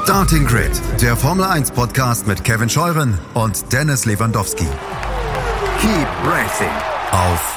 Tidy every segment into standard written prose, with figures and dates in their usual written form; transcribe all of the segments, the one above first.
Starting Grid, der Formel 1 Podcast mit Kevin Scheuren und Dennis Lewandowski. Keep racing auf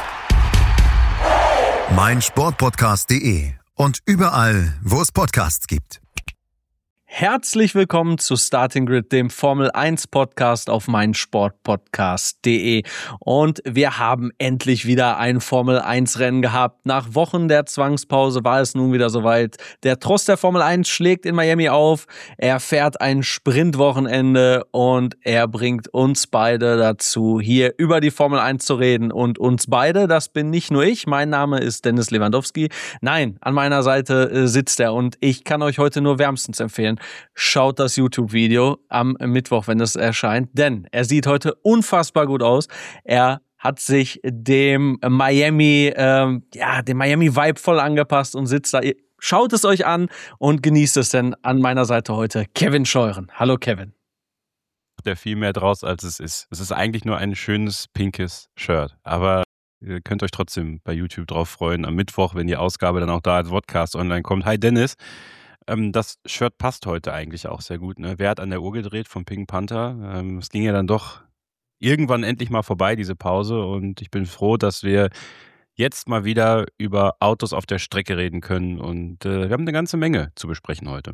meinsportpodcast.de und überall, wo es Podcasts gibt. Herzlich willkommen zu Starting Grid, dem Formel 1 Podcast auf meinsportpodcast.de. Und wir haben endlich wieder ein Formel 1 Rennen gehabt. Nach Wochen der Zwangspause war es nun wieder soweit. Der Tross der Formel 1 schlägt in Miami auf. Er fährt ein Sprintwochenende und er bringt uns beide dazu, hier über die Formel 1 zu reden. Und uns beide, das bin nicht nur ich. Mein Name ist Dennis Lewandowski. Nein, an meiner Seite sitzt er und ich kann euch heute nur wärmstens empfehlen. Schaut das YouTube-Video am Mittwoch, wenn es erscheint, denn er sieht heute unfassbar gut aus. Er hat sich dem Miami-Vibe voll angepasst und sitzt da. Schaut es euch an und genießt es, denn an meiner Seite heute Kevin Scheuren. Hallo Kevin. Der viel mehr draus, als es ist. Es ist eigentlich nur ein schönes pinkes Shirt, aber ihr könnt euch trotzdem bei YouTube drauf freuen. Am Mittwoch, wenn die Ausgabe dann auch da als Podcast online kommt. Hi Dennis. Das Shirt passt heute eigentlich auch sehr gut. Ne? Wer hat an der Uhr gedreht vom Pink Panther? Es ging ja dann doch irgendwann endlich mal vorbei, diese Pause. Und ich bin froh, dass wir jetzt mal wieder über Autos auf der Strecke reden können. Und wir haben eine ganze Menge zu besprechen heute.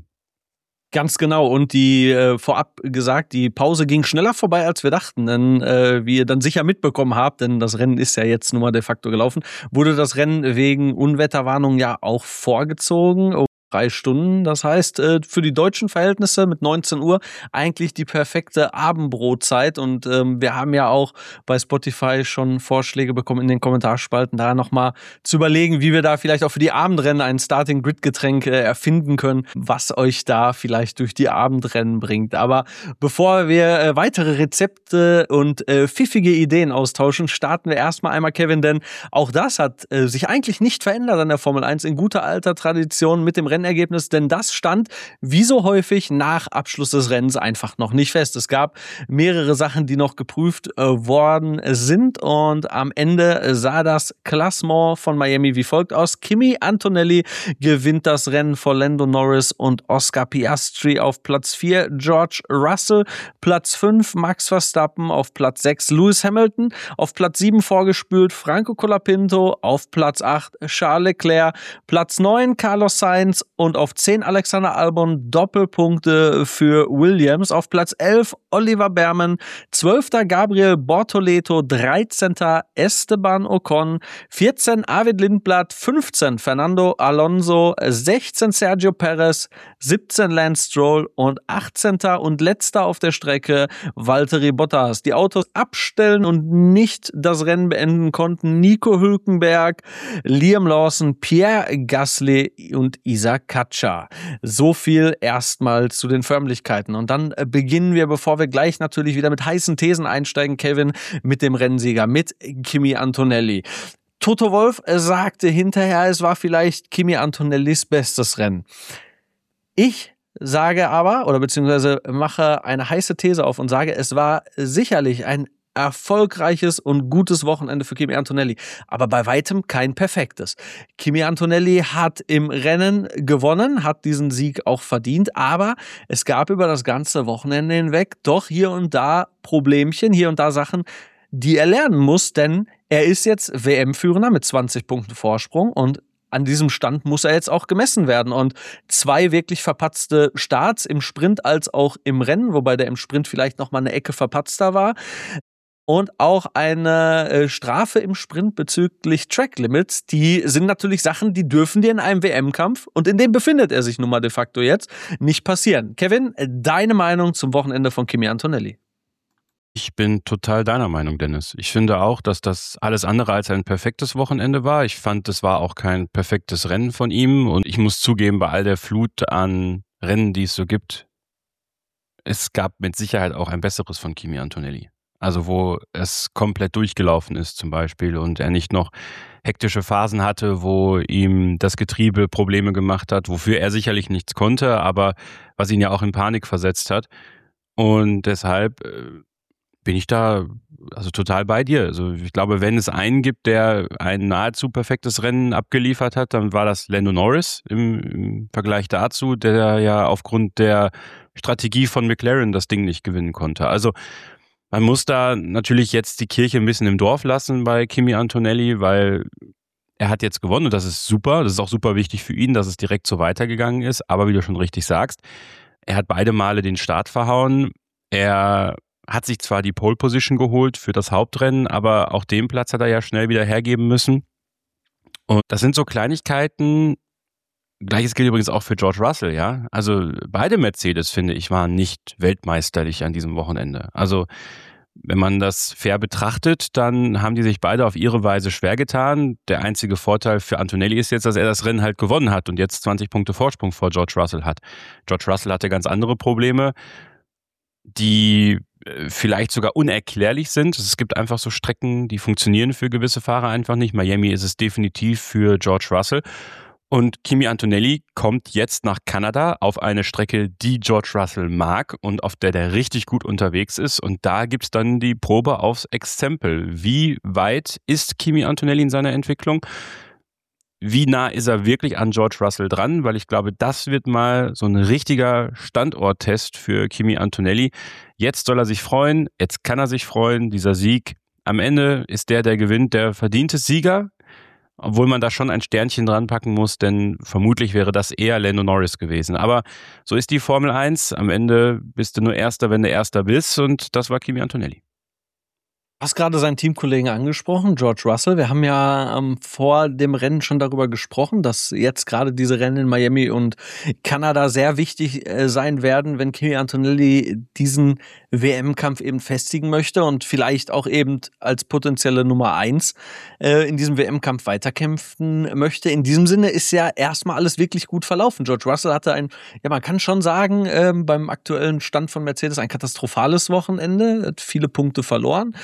Ganz genau. Und die vorab gesagt, die Pause ging schneller vorbei, als wir dachten. Denn wie ihr dann sicher mitbekommen habt, denn das Rennen ist ja jetzt nun mal de facto gelaufen, wurde das Rennen wegen Unwetterwarnung ja auch vorgezogen. 3 Stunden, das heißt für die deutschen Verhältnisse mit 19 Uhr eigentlich die perfekte Abendbrotzeit und wir haben ja auch bei Spotify schon Vorschläge bekommen in den Kommentarspalten, da nochmal zu überlegen, wie wir da vielleicht auch für die Abendrennen ein Starting-Grid-Getränk erfinden können, was euch da vielleicht durch die Abendrennen bringt. Aber bevor wir weitere Rezepte und pfiffige Ideen austauschen, starten wir erstmal einmal, Kevin, denn auch das hat sich eigentlich nicht verändert an der Formel 1 in guter alter Tradition mit dem Rennergebnis, denn das stand wie so häufig nach Abschluss des Rennens einfach noch nicht fest. Es gab mehrere Sachen, die noch geprüft worden sind und am Ende sah das Klassement von Miami wie folgt aus. Kimi Antonelli gewinnt das Rennen vor Lando Norris und Oscar Piastri auf Platz 4, George Russell, Platz 5, Max Verstappen, auf Platz 6, Lewis Hamilton, auf Platz 7 vorgespült Franco Colapinto, auf Platz 8 Charles Leclerc, Platz 9 Carlos Sainz und auf 10 Alexander Albon, Doppelpunkte für Williams. Auf Platz 11 Oliver Behrmann, 12. Gabriel Bortoleto, 13. Esteban Ocon, 14 Arvid Lindblad, 15 Fernando Alonso, 16 Sergio Perez, 17 Lance Stroll und 18. und letzter auf der Strecke Valtteri Bottas. Die Autos abstellen und nicht das Rennen beenden konnten Nico Hülkenberg, Liam Lawson, Pierre Gasly und Isaac Katscha. So viel erstmal zu den Förmlichkeiten. Und dann beginnen wir, bevor wir gleich natürlich wieder mit heißen Thesen einsteigen, Kevin, mit dem Rennsieger, mit Kimi Antonelli. Toto Wolff sagte hinterher, es war vielleicht Kimi Antonellis bestes Rennen. Ich sage aber, oder beziehungsweise mache eine heiße These auf und sage, es war sicherlich ein erfolgreiches und gutes Wochenende für Kimi Antonelli, aber bei weitem kein perfektes. Kimi Antonelli hat im Rennen gewonnen, hat diesen Sieg auch verdient, aber es gab über das ganze Wochenende hinweg doch hier und da Problemchen, hier und da Sachen, die er lernen muss, denn er ist jetzt WM-Führender mit 20 Punkten Vorsprung und an diesem Stand muss er jetzt auch gemessen werden. Und 2 wirklich verpatzte Starts im Sprint als auch im Rennen, wobei der im Sprint vielleicht nochmal eine Ecke verpatzter war. Und auch eine Strafe im Sprint bezüglich Track Limits, die sind natürlich Sachen, die dürfen dir in einem WM-Kampf, und in dem befindet er sich nun mal de facto jetzt, nicht passieren. Kevin, deine Meinung zum Wochenende von Kimi Antonelli? Ich bin total deiner Meinung, Dennis. Ich finde auch, dass das alles andere als ein perfektes Wochenende war. Ich fand, es war auch kein perfektes Rennen von ihm. Und ich muss zugeben, bei all der Flut an Rennen, die es so gibt, es gab mit Sicherheit auch ein besseres von Kimi Antonelli. Also wo es komplett durchgelaufen ist zum Beispiel und er nicht noch hektische Phasen hatte, wo ihm das Getriebe Probleme gemacht hat, wofür er sicherlich nichts konnte, aber was ihn ja auch in Panik versetzt hat. Und deshalb bin ich da also total bei dir. Also ich glaube, wenn es einen gibt, der ein nahezu perfektes Rennen abgeliefert hat, dann war das Lando Norris im Vergleich dazu, der ja aufgrund der Strategie von McLaren das Ding nicht gewinnen konnte. Also man muss da natürlich jetzt die Kirche ein bisschen im Dorf lassen bei Kimi Antonelli, weil er hat jetzt gewonnen und das ist super. Das ist auch super wichtig für ihn, dass es direkt so weitergegangen ist. Aber wie du schon richtig sagst, er hat beide Male den Start verhauen. Er hat sich zwar die Pole Position geholt für das Hauptrennen, aber auch den Platz hat er ja schnell wieder hergeben müssen. Und das sind so Kleinigkeiten. Gleiches gilt übrigens auch für George Russell, ja. Also beide Mercedes, finde ich, waren nicht weltmeisterlich an diesem Wochenende. Also wenn man das fair betrachtet, dann haben die sich beide auf ihre Weise schwer getan. Der einzige Vorteil für Antonelli ist jetzt, dass er das Rennen halt gewonnen hat und jetzt 20 Punkte Vorsprung vor George Russell hat. George Russell hatte ganz andere Probleme, die vielleicht sogar unerklärlich sind. Es gibt einfach so Strecken, die funktionieren für gewisse Fahrer einfach nicht. Miami ist es definitiv für George Russell. Und Kimi Antonelli kommt jetzt nach Kanada auf eine Strecke, die George Russell mag und auf der der richtig gut unterwegs ist. Und da gibt's dann die Probe aufs Exempel. Wie weit ist Kimi Antonelli in seiner Entwicklung? Wie nah ist er wirklich an George Russell dran? Weil ich glaube, das wird mal so ein richtiger Standorttest für Kimi Antonelli. Jetzt soll er sich freuen, jetzt kann er sich freuen. Dieser Sieg am Ende ist der gewinnt, der verdiente Sieger. Obwohl man da schon ein Sternchen dran packen muss, denn vermutlich wäre das eher Lando Norris gewesen. Aber so ist die Formel 1. Am Ende bist du nur Erster, wenn du Erster bist. Und das war Kimi Antonelli. Du hast gerade seinen Teamkollegen angesprochen, George Russell. Wir haben ja vor dem Rennen schon darüber gesprochen, dass jetzt gerade diese Rennen in Miami und Kanada sehr wichtig sein werden, wenn Kimi Antonelli diesen WM-Kampf eben festigen möchte und vielleicht auch eben als potenzielle Nummer 1 in diesem WM-Kampf weiterkämpfen möchte. In diesem Sinne ist ja erstmal alles wirklich gut verlaufen. George Russell hatte man kann schon sagen, beim aktuellen Stand von Mercedes ein katastrophales Wochenende, hat viele Punkte verloren.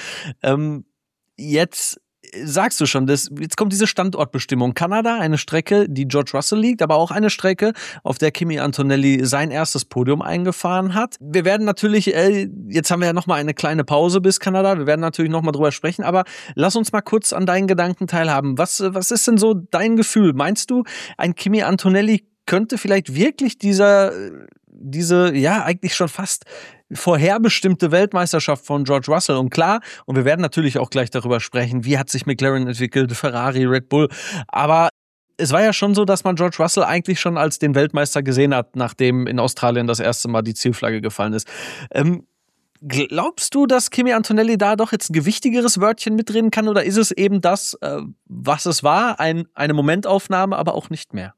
Jetzt sagst du schon, jetzt kommt diese Standortbestimmung. Kanada, eine Strecke, die George Russell liegt, aber auch eine Strecke, auf der Kimi Antonelli sein erstes Podium eingefahren hat. Wir werden natürlich, jetzt haben wir ja nochmal eine kleine Pause bis Kanada, wir werden natürlich nochmal drüber sprechen, aber lass uns mal kurz an deinen Gedanken teilhaben. Was ist denn so dein Gefühl? Meinst du, ein Kimi Antonelli könnte vielleicht wirklich diese eigentlich schon fast vorherbestimmte Weltmeisterschaft von George Russell und klar, und wir werden natürlich auch gleich darüber sprechen, wie hat sich McLaren entwickelt, Ferrari, Red Bull, aber es war ja schon so, dass man George Russell eigentlich schon als den Weltmeister gesehen hat, nachdem in Australien das erste Mal die Zielflagge gefallen ist. Glaubst du, dass Kimi Antonelli da doch jetzt ein gewichtigeres Wörtchen mitreden kann oder ist es eben das, was es war, eine Momentaufnahme, aber auch nicht mehr?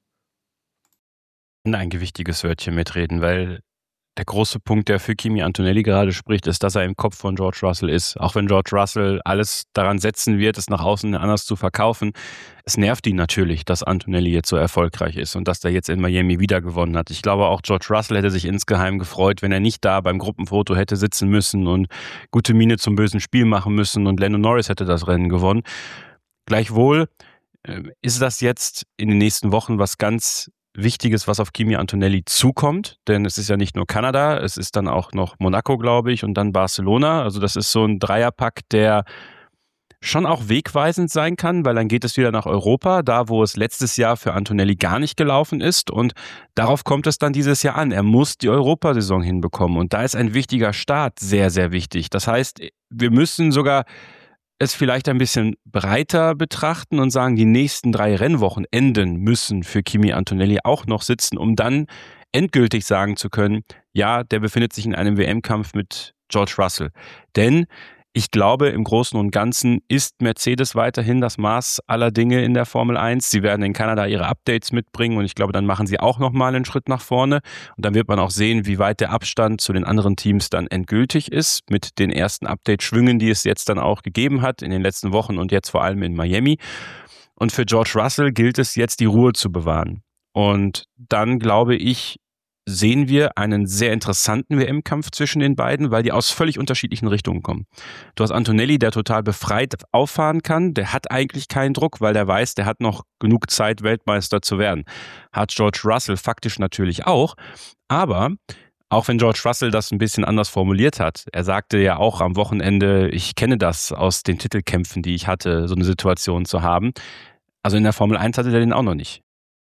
Ein gewichtiges Wörtchen mitreden, weil der große Punkt, der für Kimi Antonelli gerade spricht, ist, dass er im Kopf von George Russell ist. Auch wenn George Russell alles daran setzen wird, es nach außen anders zu verkaufen. Es nervt ihn natürlich, dass Antonelli jetzt so erfolgreich ist und dass er jetzt in Miami wieder gewonnen hat. Ich glaube, auch George Russell hätte sich insgeheim gefreut, wenn er nicht da beim Gruppenfoto hätte sitzen müssen und gute Miene zum bösen Spiel machen müssen und Lando Norris hätte das Rennen gewonnen. Gleichwohl ist das jetzt in den nächsten Wochen was ganz Wichtiges, was auf Kimi Antonelli zukommt, denn es ist ja nicht nur Kanada, es ist dann auch noch Monaco, glaube ich, und dann Barcelona. Also das ist so ein Dreierpack, der schon auch wegweisend sein kann, weil dann geht es wieder nach Europa, da wo es letztes Jahr für Antonelli gar nicht gelaufen ist und darauf kommt es dann dieses Jahr an. Er muss die Europasaison hinbekommen und da ist ein wichtiger Start sehr, sehr wichtig. Das heißt, wir müssen sogar es vielleicht ein bisschen breiter betrachten und sagen, die nächsten 3 Rennwochenenden müssen für Kimi Antonelli auch noch sitzen, um dann endgültig sagen zu können, ja, der befindet sich in einem WM-Kampf mit George Russell. Denn ich glaube, im Großen und Ganzen ist Mercedes weiterhin das Maß aller Dinge in der Formel 1. Sie werden in Kanada ihre Updates mitbringen und ich glaube, dann machen sie auch nochmal einen Schritt nach vorne. Und dann wird man auch sehen, wie weit der Abstand zu den anderen Teams dann endgültig ist mit den ersten Update-Schwüngen, die es jetzt dann auch gegeben hat in den letzten Wochen und jetzt vor allem in Miami. Und für George Russell gilt es jetzt, die Ruhe zu bewahren. Und dann glaube ich, sehen wir einen sehr interessanten WM-Kampf zwischen den beiden, weil die aus völlig unterschiedlichen Richtungen kommen. Du hast Antonelli, der total befreit auffahren kann, der hat eigentlich keinen Druck, weil der weiß, der hat noch genug Zeit, Weltmeister zu werden. Hat George Russell faktisch natürlich auch, aber auch wenn George Russell das ein bisschen anders formuliert hat, er sagte ja auch am Wochenende, ich kenne das aus den Titelkämpfen, die ich hatte, so eine Situation zu haben. Also in der Formel 1 hatte der den auch noch nicht.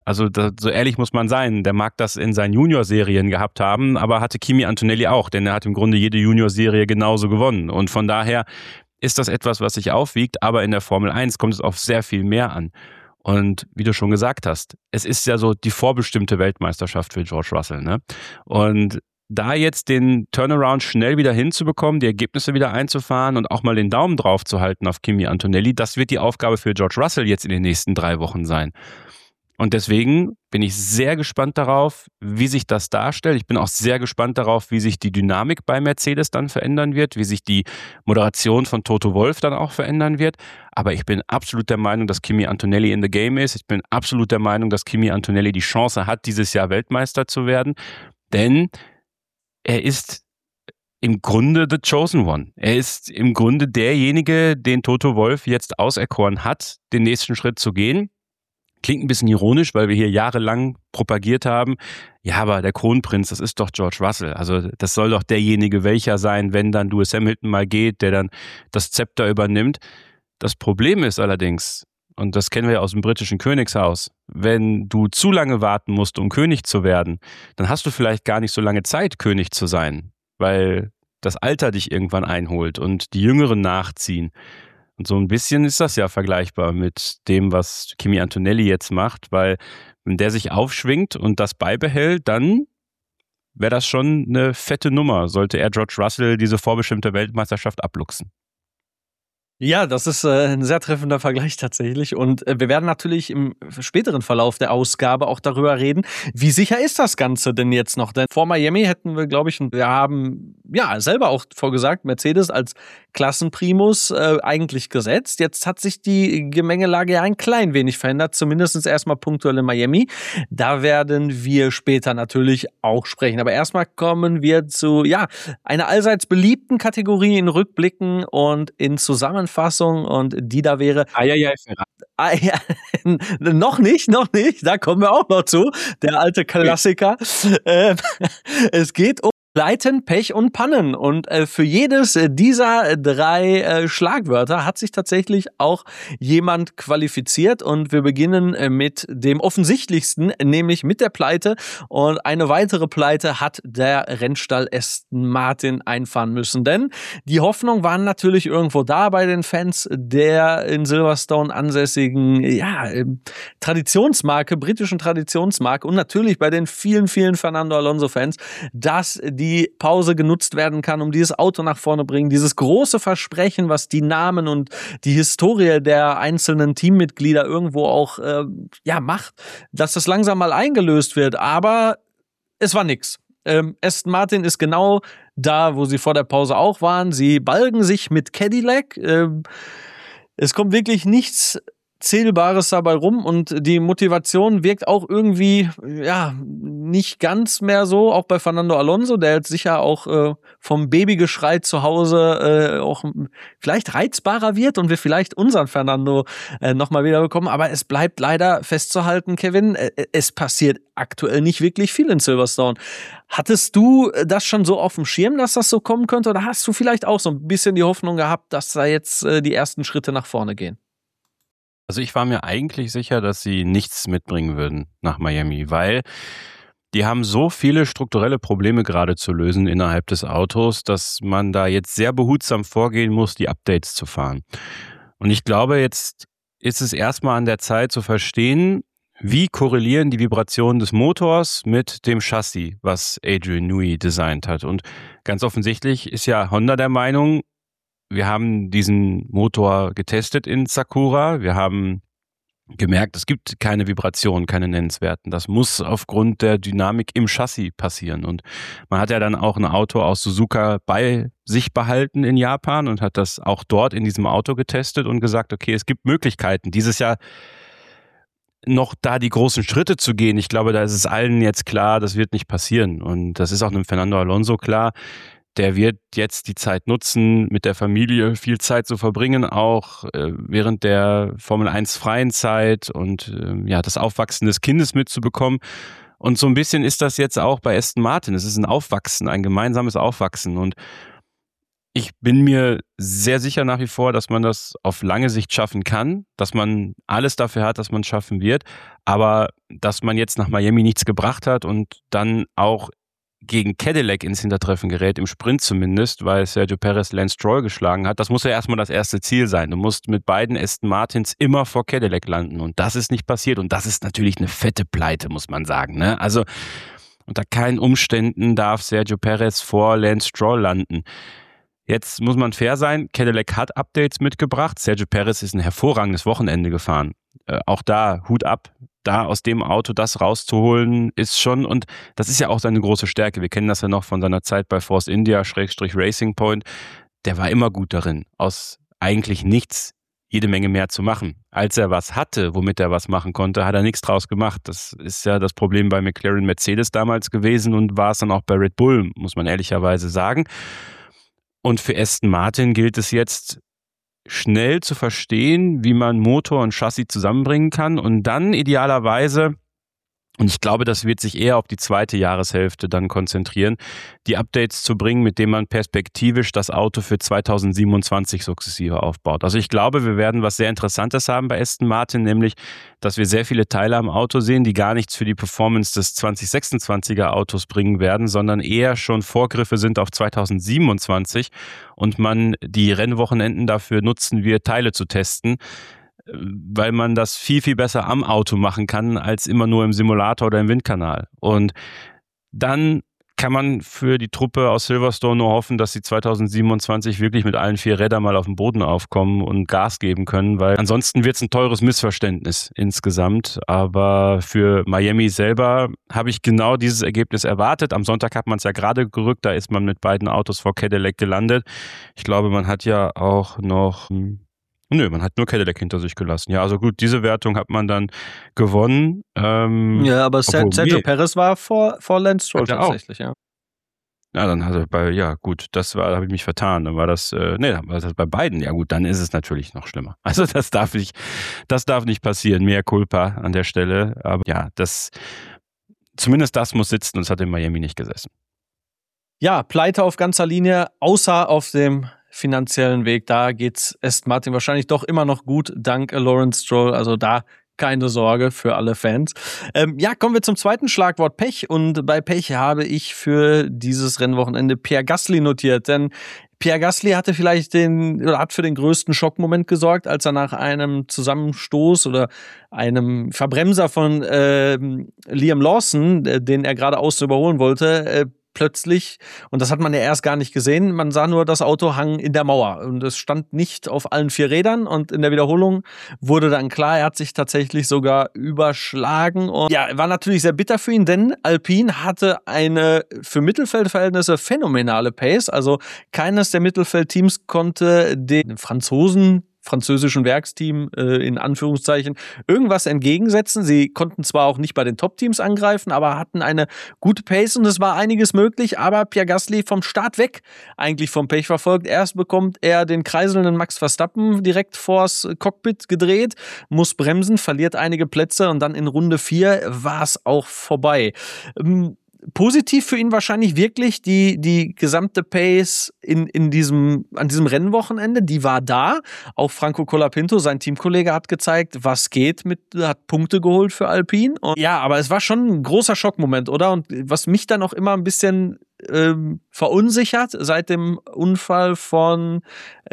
Also so ehrlich muss man sein, der mag das in seinen Junior-Serien gehabt haben, aber hatte Kimi Antonelli auch, denn er hat im Grunde jede Junior-Serie genauso gewonnen. Und von daher ist das etwas, was sich aufwiegt, aber in der Formel 1 kommt es auf sehr viel mehr an. Und wie du schon gesagt hast, es ist ja so die vorbestimmte Weltmeisterschaft für George Russell, ne? Und da jetzt den Turnaround schnell wieder hinzubekommen, die Ergebnisse wieder einzufahren und auch mal den Daumen drauf zu halten auf Kimi Antonelli, das wird die Aufgabe für George Russell jetzt in den nächsten 3 Wochen sein. Und deswegen bin ich sehr gespannt darauf, wie sich das darstellt. Ich bin auch sehr gespannt darauf, wie sich die Dynamik bei Mercedes dann verändern wird, wie sich die Moderation von Toto Wolff dann auch verändern wird. Aber ich bin absolut der Meinung, dass Kimi Antonelli in the game ist. Ich bin absolut der Meinung, dass Kimi Antonelli die Chance hat, dieses Jahr Weltmeister zu werden. Denn er ist im Grunde the chosen one. Er ist im Grunde derjenige, den Toto Wolff jetzt auserkoren hat, den nächsten Schritt zu gehen. Klingt ein bisschen ironisch, weil wir hier jahrelang propagiert haben, ja, aber der Kronprinz, das ist doch George Russell. Also das soll doch derjenige welcher sein, wenn dann Lewis Hamilton mal geht, der dann das Zepter übernimmt. Das Problem ist allerdings, und das kennen wir ja aus dem britischen Königshaus, wenn du zu lange warten musst, um König zu werden, dann hast du vielleicht gar nicht so lange Zeit, König zu sein, weil das Alter dich irgendwann einholt und die Jüngeren nachziehen. Und so ein bisschen ist das ja vergleichbar mit dem, was Kimi Antonelli jetzt macht, weil wenn der sich aufschwingt und das beibehält, dann wäre das schon eine fette Nummer, sollte er George Russell diese vorbestimmte Weltmeisterschaft abluchsen. Ja, das ist ein sehr treffender Vergleich tatsächlich. Und wir werden natürlich im späteren Verlauf der Ausgabe auch darüber reden, wie sicher ist das Ganze denn jetzt noch? Denn vor Miami hätten wir, glaube ich, und wir haben ja selber auch vorgesagt, Mercedes als Klassenprimus eigentlich gesetzt. Jetzt hat sich die Gemengelage ja ein klein wenig verändert, zumindest erstmal punktuell in Miami. Da werden wir später natürlich auch sprechen. Aber erstmal kommen wir zu einer allseits beliebten Kategorie in Rückblicken und in Zusammenfassung. Und die da wäre noch nicht, da kommen wir auch noch zu, der alte Klassiker. Es geht um Pleiten, Pech und Pannen. Und für jedes dieser 3 Schlagwörter hat sich tatsächlich auch jemand qualifiziert. Und wir beginnen mit dem offensichtlichsten, nämlich mit der Pleite. Und eine weitere Pleite hat der Rennstall Aston Martin einfahren müssen. Denn die Hoffnung waren natürlich irgendwo da bei den Fans der in Silverstone ansässigen britischen Traditionsmarke und natürlich bei den vielen, vielen Fernando Alonso-Fans, dass die Pause genutzt werden kann, um dieses Auto nach vorne bringen, dieses große Versprechen, was die Namen und die Historie der einzelnen Teammitglieder irgendwo auch macht, dass das langsam mal eingelöst wird, aber es war nix. Aston Martin ist genau da, wo sie vor der Pause auch waren. Sie balgen sich mit Cadillac. Es kommt wirklich nichts Zählbares dabei rum und die Motivation wirkt auch irgendwie nicht ganz mehr so, auch bei Fernando Alonso, der jetzt sicher auch vom Babygeschrei zu Hause auch vielleicht reizbarer wird und wir vielleicht unseren Fernando nochmal wieder bekommen, aber es bleibt leider festzuhalten, Kevin, es passiert aktuell nicht wirklich viel in Silverstone. Hattest du das schon so auf dem Schirm, dass das so kommen könnte, oder hast du vielleicht auch so ein bisschen die Hoffnung gehabt, dass da jetzt die ersten Schritte nach vorne gehen? Also ich war mir eigentlich sicher, dass sie nichts mitbringen würden nach Miami, weil die haben so viele strukturelle Probleme gerade zu lösen innerhalb des Autos, dass man da jetzt sehr behutsam vorgehen muss, die Updates zu fahren. Und ich glaube, jetzt ist es erstmal an der Zeit zu verstehen, wie korrelieren die Vibrationen des Motors mit dem Chassis, was Adrian Newey designt hat. Und ganz offensichtlich ist ja Honda der Meinung, wir haben diesen Motor getestet in Sakura. Wir haben gemerkt, es gibt keine Vibrationen, keine nennenswerten. Das muss aufgrund der Dynamik im Chassis passieren. Und man hat ja dann auch ein Auto aus Suzuka bei sich behalten in Japan und hat das auch dort in diesem Auto getestet und gesagt, okay, es gibt Möglichkeiten, dieses Jahr noch da die großen Schritte zu gehen. Ich glaube, da ist es allen jetzt klar, das wird nicht passieren. Und das ist auch einem Fernando Alonso klar. Der wird jetzt die Zeit nutzen, mit der Familie viel Zeit zu verbringen, auch während der Formel 1 freien Zeit und das Aufwachsen des Kindes mitzubekommen. Und so ein bisschen ist das jetzt auch bei Aston Martin. Es ist ein Aufwachsen, ein gemeinsames Aufwachsen. Und Ich bin mir sehr sicher nach wie vor, dass man das auf lange Sicht schaffen kann, dass man alles dafür hat, dass man es schaffen wird, aber dass man jetzt nach Miami nichts gebracht hat und dann auch gegen Cadillac ins Hintertreffen gerät, im Sprint zumindest, weil Sergio Perez Lance Stroll geschlagen hat, das muss ja erstmal das erste Ziel sein. Du musst mit beiden Aston Martins immer vor Cadillac landen und das ist nicht passiert und das ist natürlich eine fette Pleite, muss man sagen, ne? Also unter keinen Umständen darf Sergio Perez vor Lance Stroll landen. Jetzt muss man fair sein, Cadillac hat Updates mitgebracht. Sergio Perez ist ein hervorragendes Wochenende gefahren. Auch da, Hut ab, da aus dem Auto das rauszuholen, ist schon, und das ist ja auch seine große Stärke. Wir kennen das ja noch von seiner Zeit bei Force India /Racing Point. Der war immer gut darin, aus eigentlich nichts jede Menge mehr zu machen. Als er was hatte, womit er was machen konnte, hat er nichts draus gemacht. Das ist ja das Problem bei McLaren Mercedes damals gewesen und war es dann auch bei Red Bull, muss man ehrlicherweise sagen. Und für Aston Martin gilt es jetzt, schnell zu verstehen, wie man Motor und Chassis zusammenbringen kann und dann idealerweise, und ich glaube, das wird sich eher auf die zweite Jahreshälfte dann konzentrieren, die Updates zu bringen, mit denen man perspektivisch das Auto für 2027 sukzessive aufbaut. Also ich glaube, wir werden was sehr Interessantes haben bei Aston Martin, nämlich, dass wir sehr viele Teile am Auto sehen, die gar nichts für die Performance des 2026er Autos bringen werden, sondern eher schon Vorgriffe sind auf 2027 und man die Rennwochenenden dafür nutzen wird, Teile zu testen, weil man das viel, viel besser am Auto machen kann, als immer nur im Simulator oder im Windkanal. Und dann kann man für die Truppe aus Silverstone nur hoffen, dass sie 2027 wirklich mit allen 4 Rädern mal auf dem Boden aufkommen und Gas geben können, weil ansonsten wird es ein teures Missverständnis insgesamt. Aber für Miami selber habe ich genau dieses Ergebnis erwartet. Am Sonntag hat man es ja gerade gerückt, da ist man mit beiden Autos vor Cadillac gelandet. Ich glaube, man hat ja auch noch... man hat nur Cadillac hinter sich gelassen. Ja, also gut, diese Wertung hat man dann gewonnen. Ja, aber Sergio Perez war vor Lance Stroll tatsächlich, ja. Ja, dann hat er da habe ich mich vertan. Dann war das, war das bei beiden. Ja gut, dann ist es natürlich noch schlimmer. Also das darf nicht passieren. Mehr Culpa an der Stelle. Aber ja, zumindest das muss sitzen und es hat in Miami nicht gesessen. Ja, Pleite auf ganzer Linie, außer auf dem finanziellen Weg. Da geht's Aston Martin wahrscheinlich doch immer noch gut, dank Lawrence Stroll. Also da keine Sorge für alle Fans. Kommen wir zum zweiten Schlagwort, Pech. Und bei Pech habe ich für dieses Rennwochenende Pierre Gasly notiert. Denn Pierre Gasly hat für den größten Schockmoment gesorgt, als er nach einem Zusammenstoß oder einem Verbremser von Liam Lawson, den er geradeaus überholen wollte, plötzlich, und das hat man ja erst gar nicht gesehen, man sah nur, das Auto hang in der Mauer und es stand nicht auf allen 4 Rädern und in der Wiederholung wurde dann klar, er hat sich tatsächlich sogar überschlagen und ja, war natürlich sehr bitter für ihn, denn Alpine hatte eine für Mittelfeldverhältnisse phänomenale Pace, also keines der Mittelfeldteams konnte den französischen Werksteam in Anführungszeichen irgendwas entgegensetzen. Sie konnten zwar auch nicht bei den Top-Teams angreifen, aber hatten eine gute Pace und es war einiges möglich, aber Pierre Gasly vom Start weg eigentlich vom Pech verfolgt. Erst bekommt er den kreiselnden Max Verstappen direkt vors Cockpit gedreht, muss bremsen, verliert einige Plätze und dann in Runde 4 war es auch vorbei. Positiv für ihn wahrscheinlich wirklich die gesamte Pace an diesem Rennwochenende, die war da. Auch Franco Colapinto, sein Teamkollege, hat gezeigt, was geht, hat Punkte geholt für Alpine. Und ja, aber es war schon ein großer Schockmoment, oder? Und was mich dann auch immer ein bisschen verunsichert, seit dem Unfall von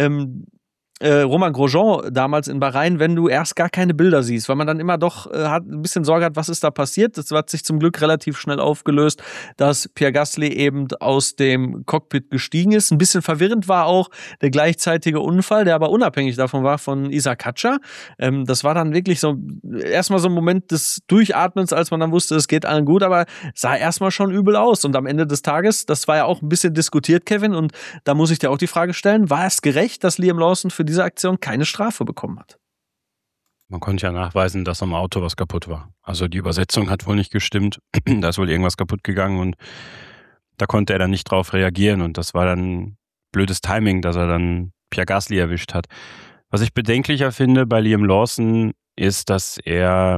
Romain Grosjean damals in Bahrain, wenn du erst gar keine Bilder siehst, weil man dann immer doch ein bisschen Sorge hat, was ist da passiert. Das hat sich zum Glück relativ schnell aufgelöst, dass Pierre Gasly eben aus dem Cockpit gestiegen ist. Ein bisschen verwirrend war auch der gleichzeitige Unfall, der aber unabhängig davon war, von Isaac Hatcher. Das war dann wirklich so erstmal so ein Moment des Durchatmens, als man dann wusste, es geht allen gut, aber sah erstmal schon übel aus. Und am Ende des Tages, das war ja auch ein bisschen diskutiert, Kevin, und da muss ich dir auch die Frage stellen, war es gerecht, dass Liam Lawson für diese Aktion keine Strafe bekommen hat? Man konnte ja nachweisen, dass am Auto was kaputt war. Also die Übersetzung hat wohl nicht gestimmt. Da ist wohl irgendwas kaputt gegangen und da konnte er dann nicht drauf reagieren und das war dann blödes Timing, dass er dann Pierre Gasly erwischt hat. Was ich bedenklicher finde bei Liam Lawson ist, dass er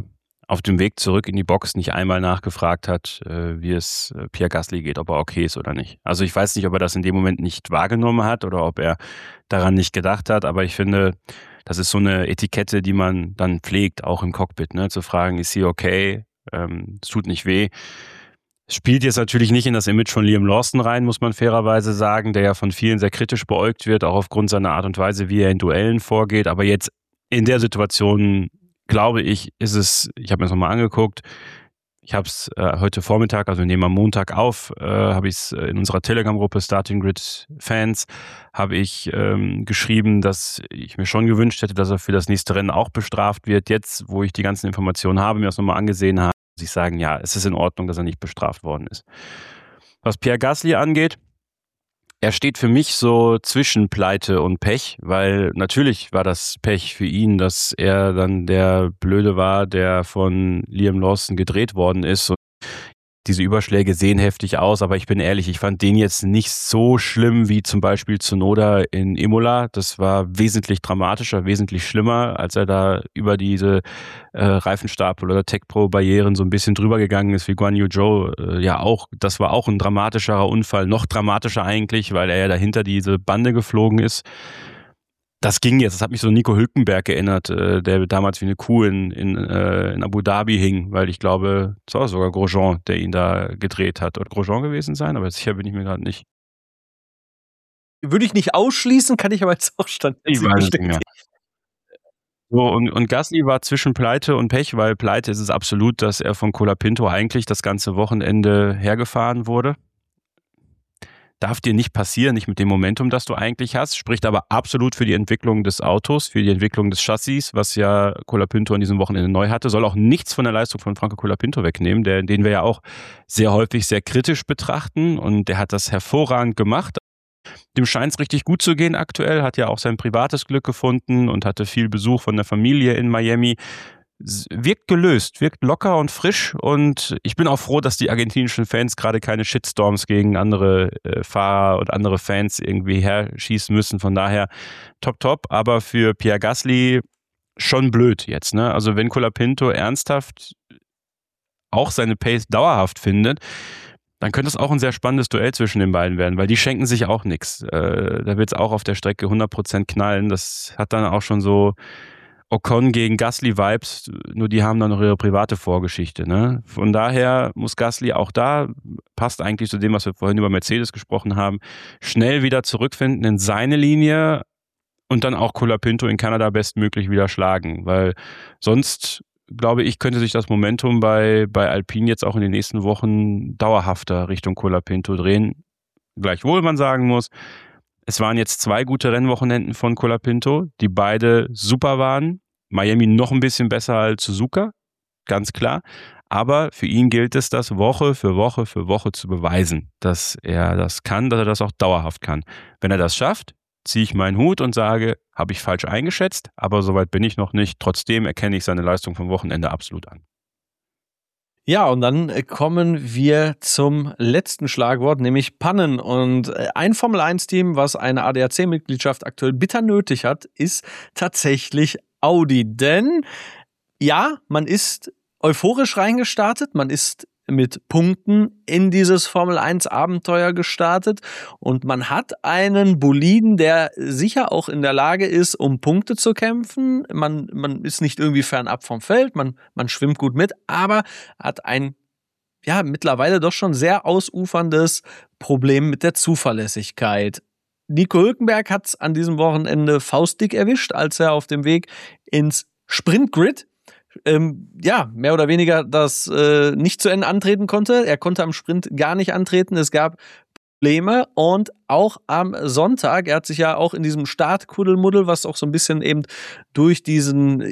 auf dem Weg zurück in die Box nicht einmal nachgefragt hat, wie es Pierre Gasly geht, ob er okay ist oder nicht. Also ich weiß nicht, ob er das in dem Moment nicht wahrgenommen hat oder ob er daran nicht gedacht hat, aber ich finde, das ist so eine Etikette, die man dann pflegt, auch im Cockpit, ne? Zu fragen, ist sie okay, es tut nicht weh. Spielt jetzt natürlich nicht in das Image von Liam Lawson rein, muss man fairerweise sagen, der ja von vielen sehr kritisch beäugt wird, auch aufgrund seiner Art und Weise, wie er in Duellen vorgeht. Aber jetzt in der Situation, glaube ich, ist es, ich habe mir das nochmal angeguckt, ich habe es heute Vormittag, also wir nehmen am Montag auf, habe ich es in unserer Telegram-Gruppe Starting Grid Fans, habe ich geschrieben, dass ich mir schon gewünscht hätte, dass er für das nächste Rennen auch bestraft wird. Jetzt, wo ich die ganzen Informationen habe, mir das nochmal angesehen habe, muss ich sagen, ja, es ist in Ordnung, dass er nicht bestraft worden ist. Was Pierre Gasly angeht, er steht für mich so zwischen Pleite und Pech, weil natürlich war das Pech für ihn, dass er dann der Blöde war, der von Liam Lawson gedreht worden ist. Und diese Überschläge sehen heftig aus, aber ich bin ehrlich, ich fand den jetzt nicht so schlimm wie zum Beispiel Tsunoda in Imola. Das war wesentlich dramatischer, wesentlich schlimmer, als er da über diese Reifenstapel oder Tech-Pro-Barrieren so ein bisschen drüber gegangen ist, wie Guan Yu Zhou ja auch. Das war auch ein dramatischerer Unfall, noch dramatischer eigentlich, weil er ja dahinter diese Bande geflogen ist. Das ging jetzt, das hat mich so an Nico Hülkenberg erinnert, der damals wie eine Kuh in Abu Dhabi hing, weil ich glaube, es war sogar Grosjean, der ihn da gedreht hat. Oder Grosjean gewesen sein, aber sicher bin ich mir gerade nicht. Würde ich nicht ausschließen, kann ich aber jetzt auch Ich weiß es nicht mehr. So, und Gasly war zwischen Pleite und Pech, weil Pleite ist es absolut, dass er von Colapinto eigentlich das ganze Wochenende hergefahren wurde. Darf dir nicht passieren, nicht mit dem Momentum, das du eigentlich hast, spricht aber absolut für die Entwicklung des Autos, für die Entwicklung des Chassis, was ja Colapinto an diesem Wochenende neu hatte, soll auch nichts von der Leistung von Franco Colapinto wegnehmen, den wir ja auch sehr häufig sehr kritisch betrachten, und der hat das hervorragend gemacht. Dem scheint es richtig gut zu gehen aktuell, hat ja auch sein privates Glück gefunden und hatte viel Besuch von der Familie in Miami. Wirkt gelöst, wirkt locker und frisch, und ich bin auch froh, dass die argentinischen Fans gerade keine Shitstorms gegen andere Fahrer und andere Fans irgendwie herschießen müssen. Von daher top, aber für Pierre Gasly schon blöd jetzt, ne? Also wenn Colapinto ernsthaft auch seine Pace dauerhaft findet, dann könnte es auch ein sehr spannendes Duell zwischen den beiden werden, weil die schenken sich auch nichts. Da wird es auch auf der Strecke 100% knallen. Das hat dann auch schon so Ocon gegen Gasly-Vibes, nur die haben dann noch ihre private Vorgeschichte, ne? Von daher muss Gasly auch da, passt eigentlich zu dem, was wir vorhin über Mercedes gesprochen haben, schnell wieder zurückfinden in seine Linie und dann auch Colapinto in Kanada bestmöglich wieder schlagen, weil sonst, glaube ich, könnte sich das Momentum bei Alpine jetzt auch in den nächsten Wochen dauerhafter Richtung Colapinto drehen. Gleichwohl man sagen muss, es waren jetzt 2 gute Rennwochenenden von Colapinto, die beide super waren. Miami noch ein bisschen besser als Suzuka, ganz klar. Aber für ihn gilt es, das Woche für Woche zu beweisen, dass er das kann, dass er das auch dauerhaft kann. Wenn er das schafft, ziehe ich meinen Hut und sage, habe ich falsch eingeschätzt, aber soweit bin ich noch nicht. Trotzdem erkenne ich seine Leistung vom Wochenende absolut an. Ja, und dann kommen wir zum letzten Schlagwort, nämlich Pannen. Und ein Formel-1-Team, was eine ADAC-Mitgliedschaft aktuell bitter nötig hat, ist tatsächlich Audi. Denn ja, man ist euphorisch reingestartet, man ist mit Punkten in dieses Formel-1-Abenteuer gestartet und man hat einen Boliden, der sicher auch in der Lage ist, um Punkte zu kämpfen. Man ist nicht irgendwie fernab vom Feld, man schwimmt gut mit, aber hat ein mittlerweile doch schon sehr ausuferndes Problem mit der Zuverlässigkeit. Nico Hülkenberg hat es an diesem Wochenende faustdick erwischt, als er auf dem Weg ins Sprintgrid mehr oder weniger das nicht zu Ende antreten konnte. Er konnte am Sprint gar nicht antreten. Es gab Probleme und auch am Sonntag, er hat sich ja auch in diesem Startkuddelmuddel, was auch so ein bisschen eben durch diesen,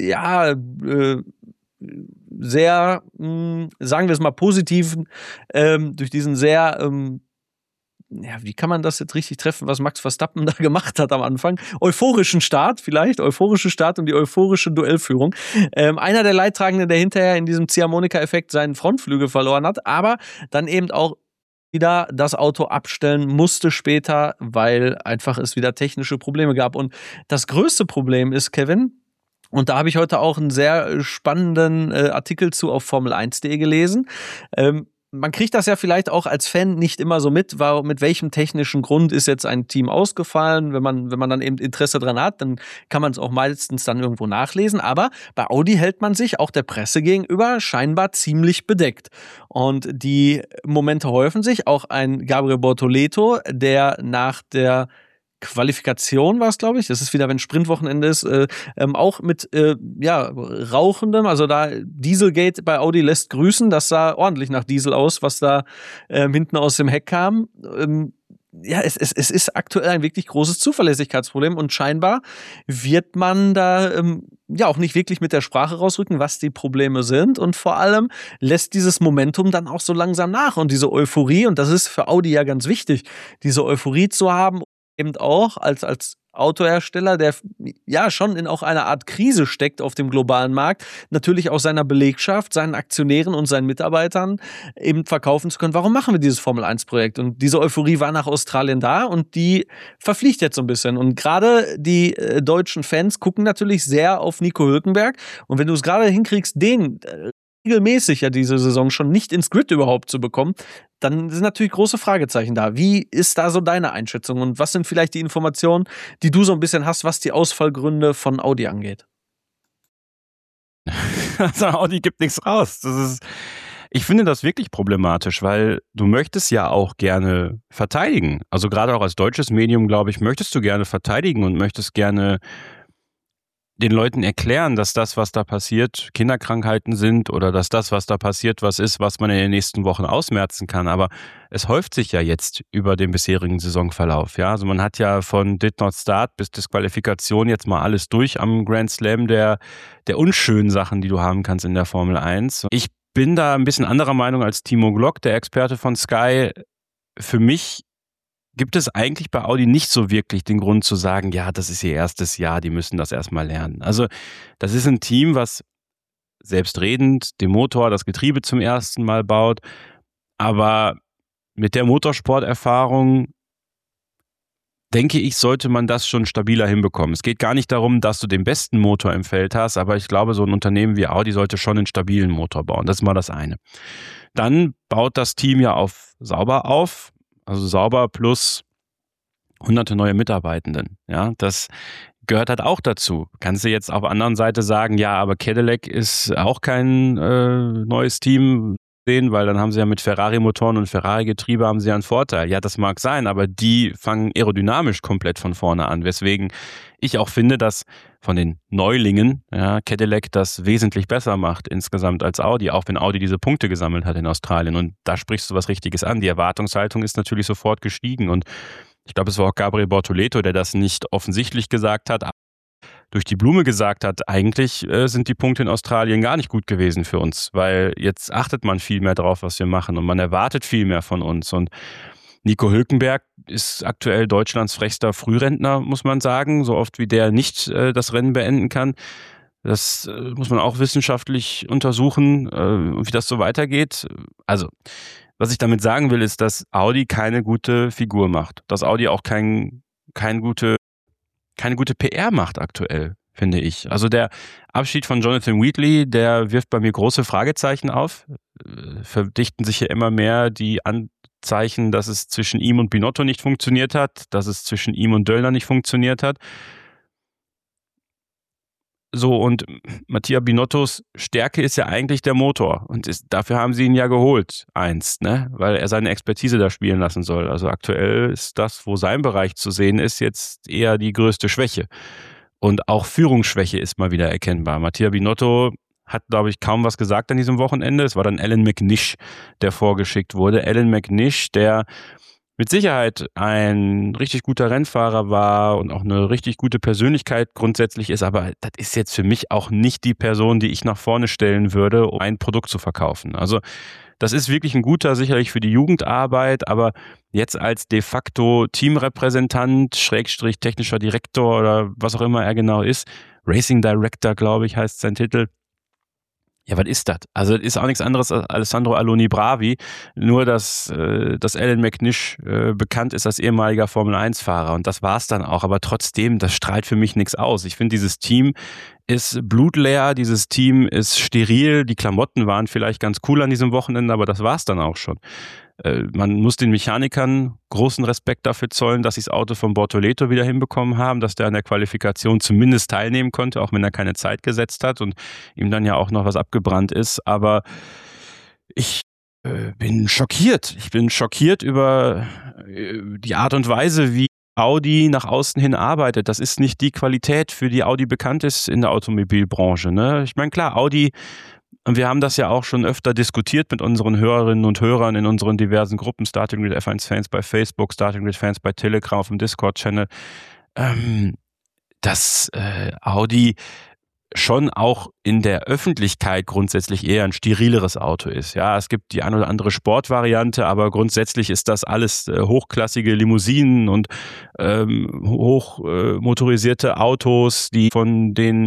sehr, sagen wir es mal positiven, durch diesen sehr, wie kann man das jetzt richtig treffen, was Max Verstappen da gemacht hat am Anfang? Euphorische Start und die euphorische Duellführung. Einer der Leidtragenden, der hinterher in diesem Ziehharmonika-Effekt seinen Frontflügel verloren hat, aber dann eben auch wieder das Auto abstellen musste später, weil einfach es wieder technische Probleme gab. Und das größte Problem ist, Kevin, Und da habe ich heute auch einen sehr spannenden Artikel zu auf Formel1.de gelesen. Man kriegt das ja vielleicht auch als Fan nicht immer so mit welchem technischen Grund ist jetzt ein Team ausgefallen. Wenn man dann eben Interesse dran hat, dann kann man es auch meistens dann irgendwo nachlesen. Aber bei Audi hält man sich auch der Presse gegenüber scheinbar ziemlich bedeckt. Und die Momente häufen sich. Auch ein Gabriel Bortoleto, der nach der Qualifikation war es, glaube ich. Das ist wieder, wenn Sprintwochenende ist, auch mit Rauchendem. Also da Dieselgate bei Audi lässt grüßen. Das sah ordentlich nach Diesel aus, was da hinten aus dem Heck kam. Es ist aktuell ein wirklich großes Zuverlässigkeitsproblem und scheinbar wird man da auch nicht wirklich mit der Sprache rausrücken, was die Probleme sind, und vor allem lässt dieses Momentum dann auch so langsam nach und diese Euphorie, und das ist für Audi ja ganz wichtig, diese Euphorie zu haben, eben auch als Autohersteller, der ja schon in auch einer Art Krise steckt auf dem globalen Markt, natürlich auch seiner Belegschaft, seinen Aktionären und seinen Mitarbeitern eben verkaufen zu können. Warum machen wir dieses Formel-1-Projekt? Und diese Euphorie war nach Australien da und die verfliegt jetzt so ein bisschen. Und gerade die deutschen Fans gucken natürlich sehr auf Nico Hülkenberg. Und wenn du es gerade hinkriegst, den regelmäßig ja diese Saison schon nicht ins Grid überhaupt zu bekommen, dann sind natürlich große Fragezeichen da. Wie ist da so deine Einschätzung und was sind vielleicht die Informationen, die du so ein bisschen hast, was die Ausfallgründe von Audi angeht? Also Audi gibt nichts raus. Ich finde das wirklich problematisch, weil du möchtest ja auch gerne verteidigen. Also gerade auch als deutsches Medium, glaube ich, möchtest du gerne verteidigen und möchtest gerne den Leuten erklären, dass das, was da passiert, Kinderkrankheiten sind oder dass das, was da passiert, was ist, was man in den nächsten Wochen ausmerzen kann. Aber es häuft sich ja jetzt über den bisherigen Saisonverlauf. Ja, also man hat ja von Did Not Start bis Disqualifikation jetzt mal alles durch am Grand Slam der unschönen Sachen, die du haben kannst in der Formel 1. Ich bin da ein bisschen anderer Meinung als Timo Glock, der Experte von Sky. Für mich gibt es eigentlich bei Audi nicht so wirklich den Grund zu sagen, ja, das ist ihr erstes Jahr, die müssen das erstmal lernen. Also das ist ein Team, was selbstredend den Motor, das Getriebe zum ersten Mal baut, aber mit der Motorsporterfahrung, denke ich, sollte man das schon stabiler hinbekommen. Es geht gar nicht darum, dass du den besten Motor im Feld hast, aber ich glaube, so ein Unternehmen wie Audi sollte schon einen stabilen Motor bauen. Das ist mal das eine. Dann baut das Team ja auf sauber auf. Also sauber plus hunderte neue Mitarbeitenden. Ja, das gehört halt auch dazu. Kannst du jetzt auf der anderen Seite sagen, ja, aber Cadillac ist auch kein neues Team sehen, weil dann haben sie ja mit Ferrari-Motoren und Ferrari-Getriebe haben sie ja einen Vorteil. Ja, das mag sein, aber die fangen aerodynamisch komplett von vorne an. Weswegen ich auch finde, dass von den Neulingen Cadillac das wesentlich besser macht insgesamt als Audi, auch wenn Audi diese Punkte gesammelt hat in Australien. Und da sprichst du was Richtiges an. Die Erwartungshaltung ist natürlich sofort gestiegen. Und ich glaube, es war auch Gabriel Bortoleto, der das nicht offensichtlich gesagt hat, durch die Blume gesagt hat, eigentlich sind die Punkte in Australien gar nicht gut gewesen für uns, weil jetzt achtet man viel mehr drauf, was wir machen und man erwartet viel mehr von uns. Und Nico Hülkenberg ist aktuell Deutschlands frechster Frührentner, muss man sagen. So oft wie der nicht das Rennen beenden kann. Das muss man auch wissenschaftlich untersuchen, wie das so weitergeht. Also, was ich damit sagen will, ist, dass Audi keine gute Figur macht. Dass Audi auch keine gute PR macht aktuell, finde ich. Also der Abschied von Jonathan Wheatley, der wirft bei mir große Fragezeichen auf. Verdichten sich ja immer mehr die Anzeichen, dass es zwischen ihm und Binotto nicht funktioniert hat, dass es zwischen ihm und Döllner nicht funktioniert hat. So, und Mattia Binottos Stärke ist ja eigentlich der Motor. Und dafür haben sie ihn ja geholt, einst, ne? Weil er seine Expertise da spielen lassen soll. Also aktuell ist das, wo sein Bereich zu sehen ist, jetzt eher die größte Schwäche. Und auch Führungsschwäche ist mal wieder erkennbar. Mattia Binotto hat, glaube ich, kaum was gesagt an diesem Wochenende. Es war dann Alan McNish, der vorgeschickt wurde. Alan McNish, der mit Sicherheit ein richtig guter Rennfahrer war und auch eine richtig gute Persönlichkeit grundsätzlich ist, aber das ist jetzt für mich auch nicht die Person, die ich nach vorne stellen würde, um ein Produkt zu verkaufen. Also das ist wirklich ein guter, sicherlich für die Jugendarbeit, aber jetzt als de facto Teamrepräsentant, Schrägstrich technischer Direktor oder was auch immer er genau ist, Racing Director, glaube ich, heißt sein Titel, Ja, was ist das? Also das ist auch nichts anderes als Alessandro Aloni Bravi, nur dass Alan McNish bekannt ist als ehemaliger Formel-1-Fahrer und das war's dann auch, aber trotzdem, das strahlt für mich nichts aus. Ich finde, dieses Team ist blutleer, dieses Team ist steril, die Klamotten waren vielleicht ganz cool an diesem Wochenende, aber das war's dann auch schon. Man muss den Mechanikern großen Respekt dafür zollen, dass sie das Auto von Bortoleto wieder hinbekommen haben, dass der an der Qualifikation zumindest teilnehmen konnte, auch wenn er keine Zeit gesetzt hat und ihm dann ja auch noch was abgebrannt ist. Aber ich bin schockiert. Ich bin schockiert über die Art und Weise, wie Audi nach außen hin arbeitet. Das ist nicht die Qualität, für die Audi bekannt ist in der Automobilbranche. Ne? Ich meine, klar, Audi, und wir haben das ja auch schon öfter diskutiert mit unseren Hörerinnen und Hörern in unseren diversen Gruppen, Starting Grid F1-Fans bei Facebook, Starting Grid-Fans bei Telegram auf dem Discord-Channel, dass Audi schon auch in der Öffentlichkeit grundsätzlich eher ein sterileres Auto ist. Ja, es gibt die ein oder andere Sportvariante, aber grundsätzlich ist das alles hochklassige Limousinen und hochmotorisierte Autos, die von den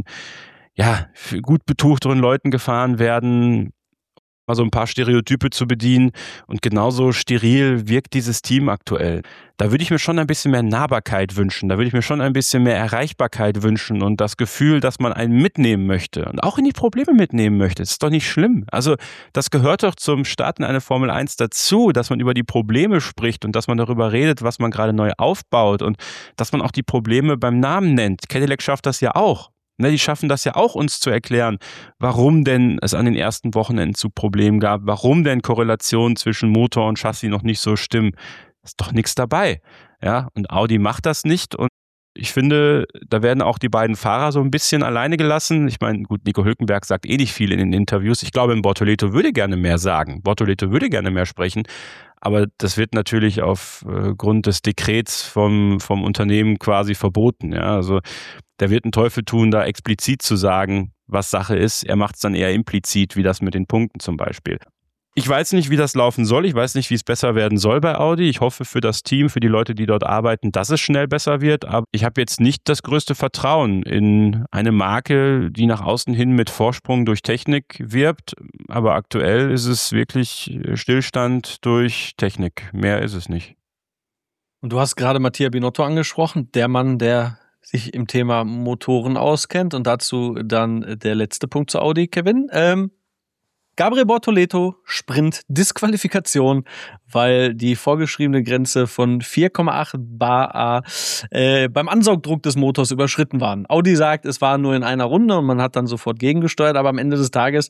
gut betuchteren Leuten gefahren werden, mal so ein paar Stereotype zu bedienen. Und genauso steril wirkt dieses Team aktuell. Da würde ich mir schon ein bisschen mehr Nahbarkeit wünschen. Da würde ich mir schon ein bisschen mehr Erreichbarkeit wünschen und das Gefühl, dass man einen mitnehmen möchte und auch in die Probleme mitnehmen möchte. Das ist doch nicht schlimm. Also das gehört doch zum Starten einer Formel 1 dazu, dass man über die Probleme spricht und dass man darüber redet, was man gerade neu aufbaut und dass man auch die Probleme beim Namen nennt. Cadillac schafft das ja auch. Ne, die schaffen das ja auch, uns zu erklären, warum denn es an den ersten Wochenenden zu Problemen gab, warum denn Korrelationen zwischen Motor und Chassis noch nicht so stimmen. Ist doch nichts dabei. Ja, und Audi macht das nicht und ich finde, da werden auch die beiden Fahrer so ein bisschen alleine gelassen. Ich meine, gut, Nico Hülkenberg sagt eh nicht viel in den Interviews. Ich glaube, Bortoleto würde gerne mehr sagen. Bortoleto würde gerne mehr sprechen. Aber das wird natürlich aufgrund des Dekrets vom Unternehmen quasi verboten. Ja, also der wird einen Teufel tun, da explizit zu sagen, was Sache ist. Er macht es dann eher implizit, wie das mit den Punkten zum Beispiel. Ich weiß nicht, wie das laufen soll. Ich weiß nicht, wie es besser werden soll bei Audi. Ich hoffe für das Team, für die Leute, die dort arbeiten, dass es schnell besser wird. Aber ich habe jetzt nicht das größte Vertrauen in eine Marke, die nach außen hin mit Vorsprung durch Technik wirbt. Aber aktuell ist es wirklich Stillstand durch Technik. Mehr ist es nicht. Und du hast gerade Mattia Binotto angesprochen, der Mann, der sich im Thema Motoren auskennt. Und dazu dann der letzte Punkt zu Audi, Kevin. Gabriel Bortoleto, Sprint, Disqualifikation, weil die vorgeschriebene Grenze von 4,8 bar beim Ansaugdruck des Motors überschritten waren. Audi sagt, es war nur in einer Runde und man hat dann sofort gegengesteuert, aber am Ende des Tages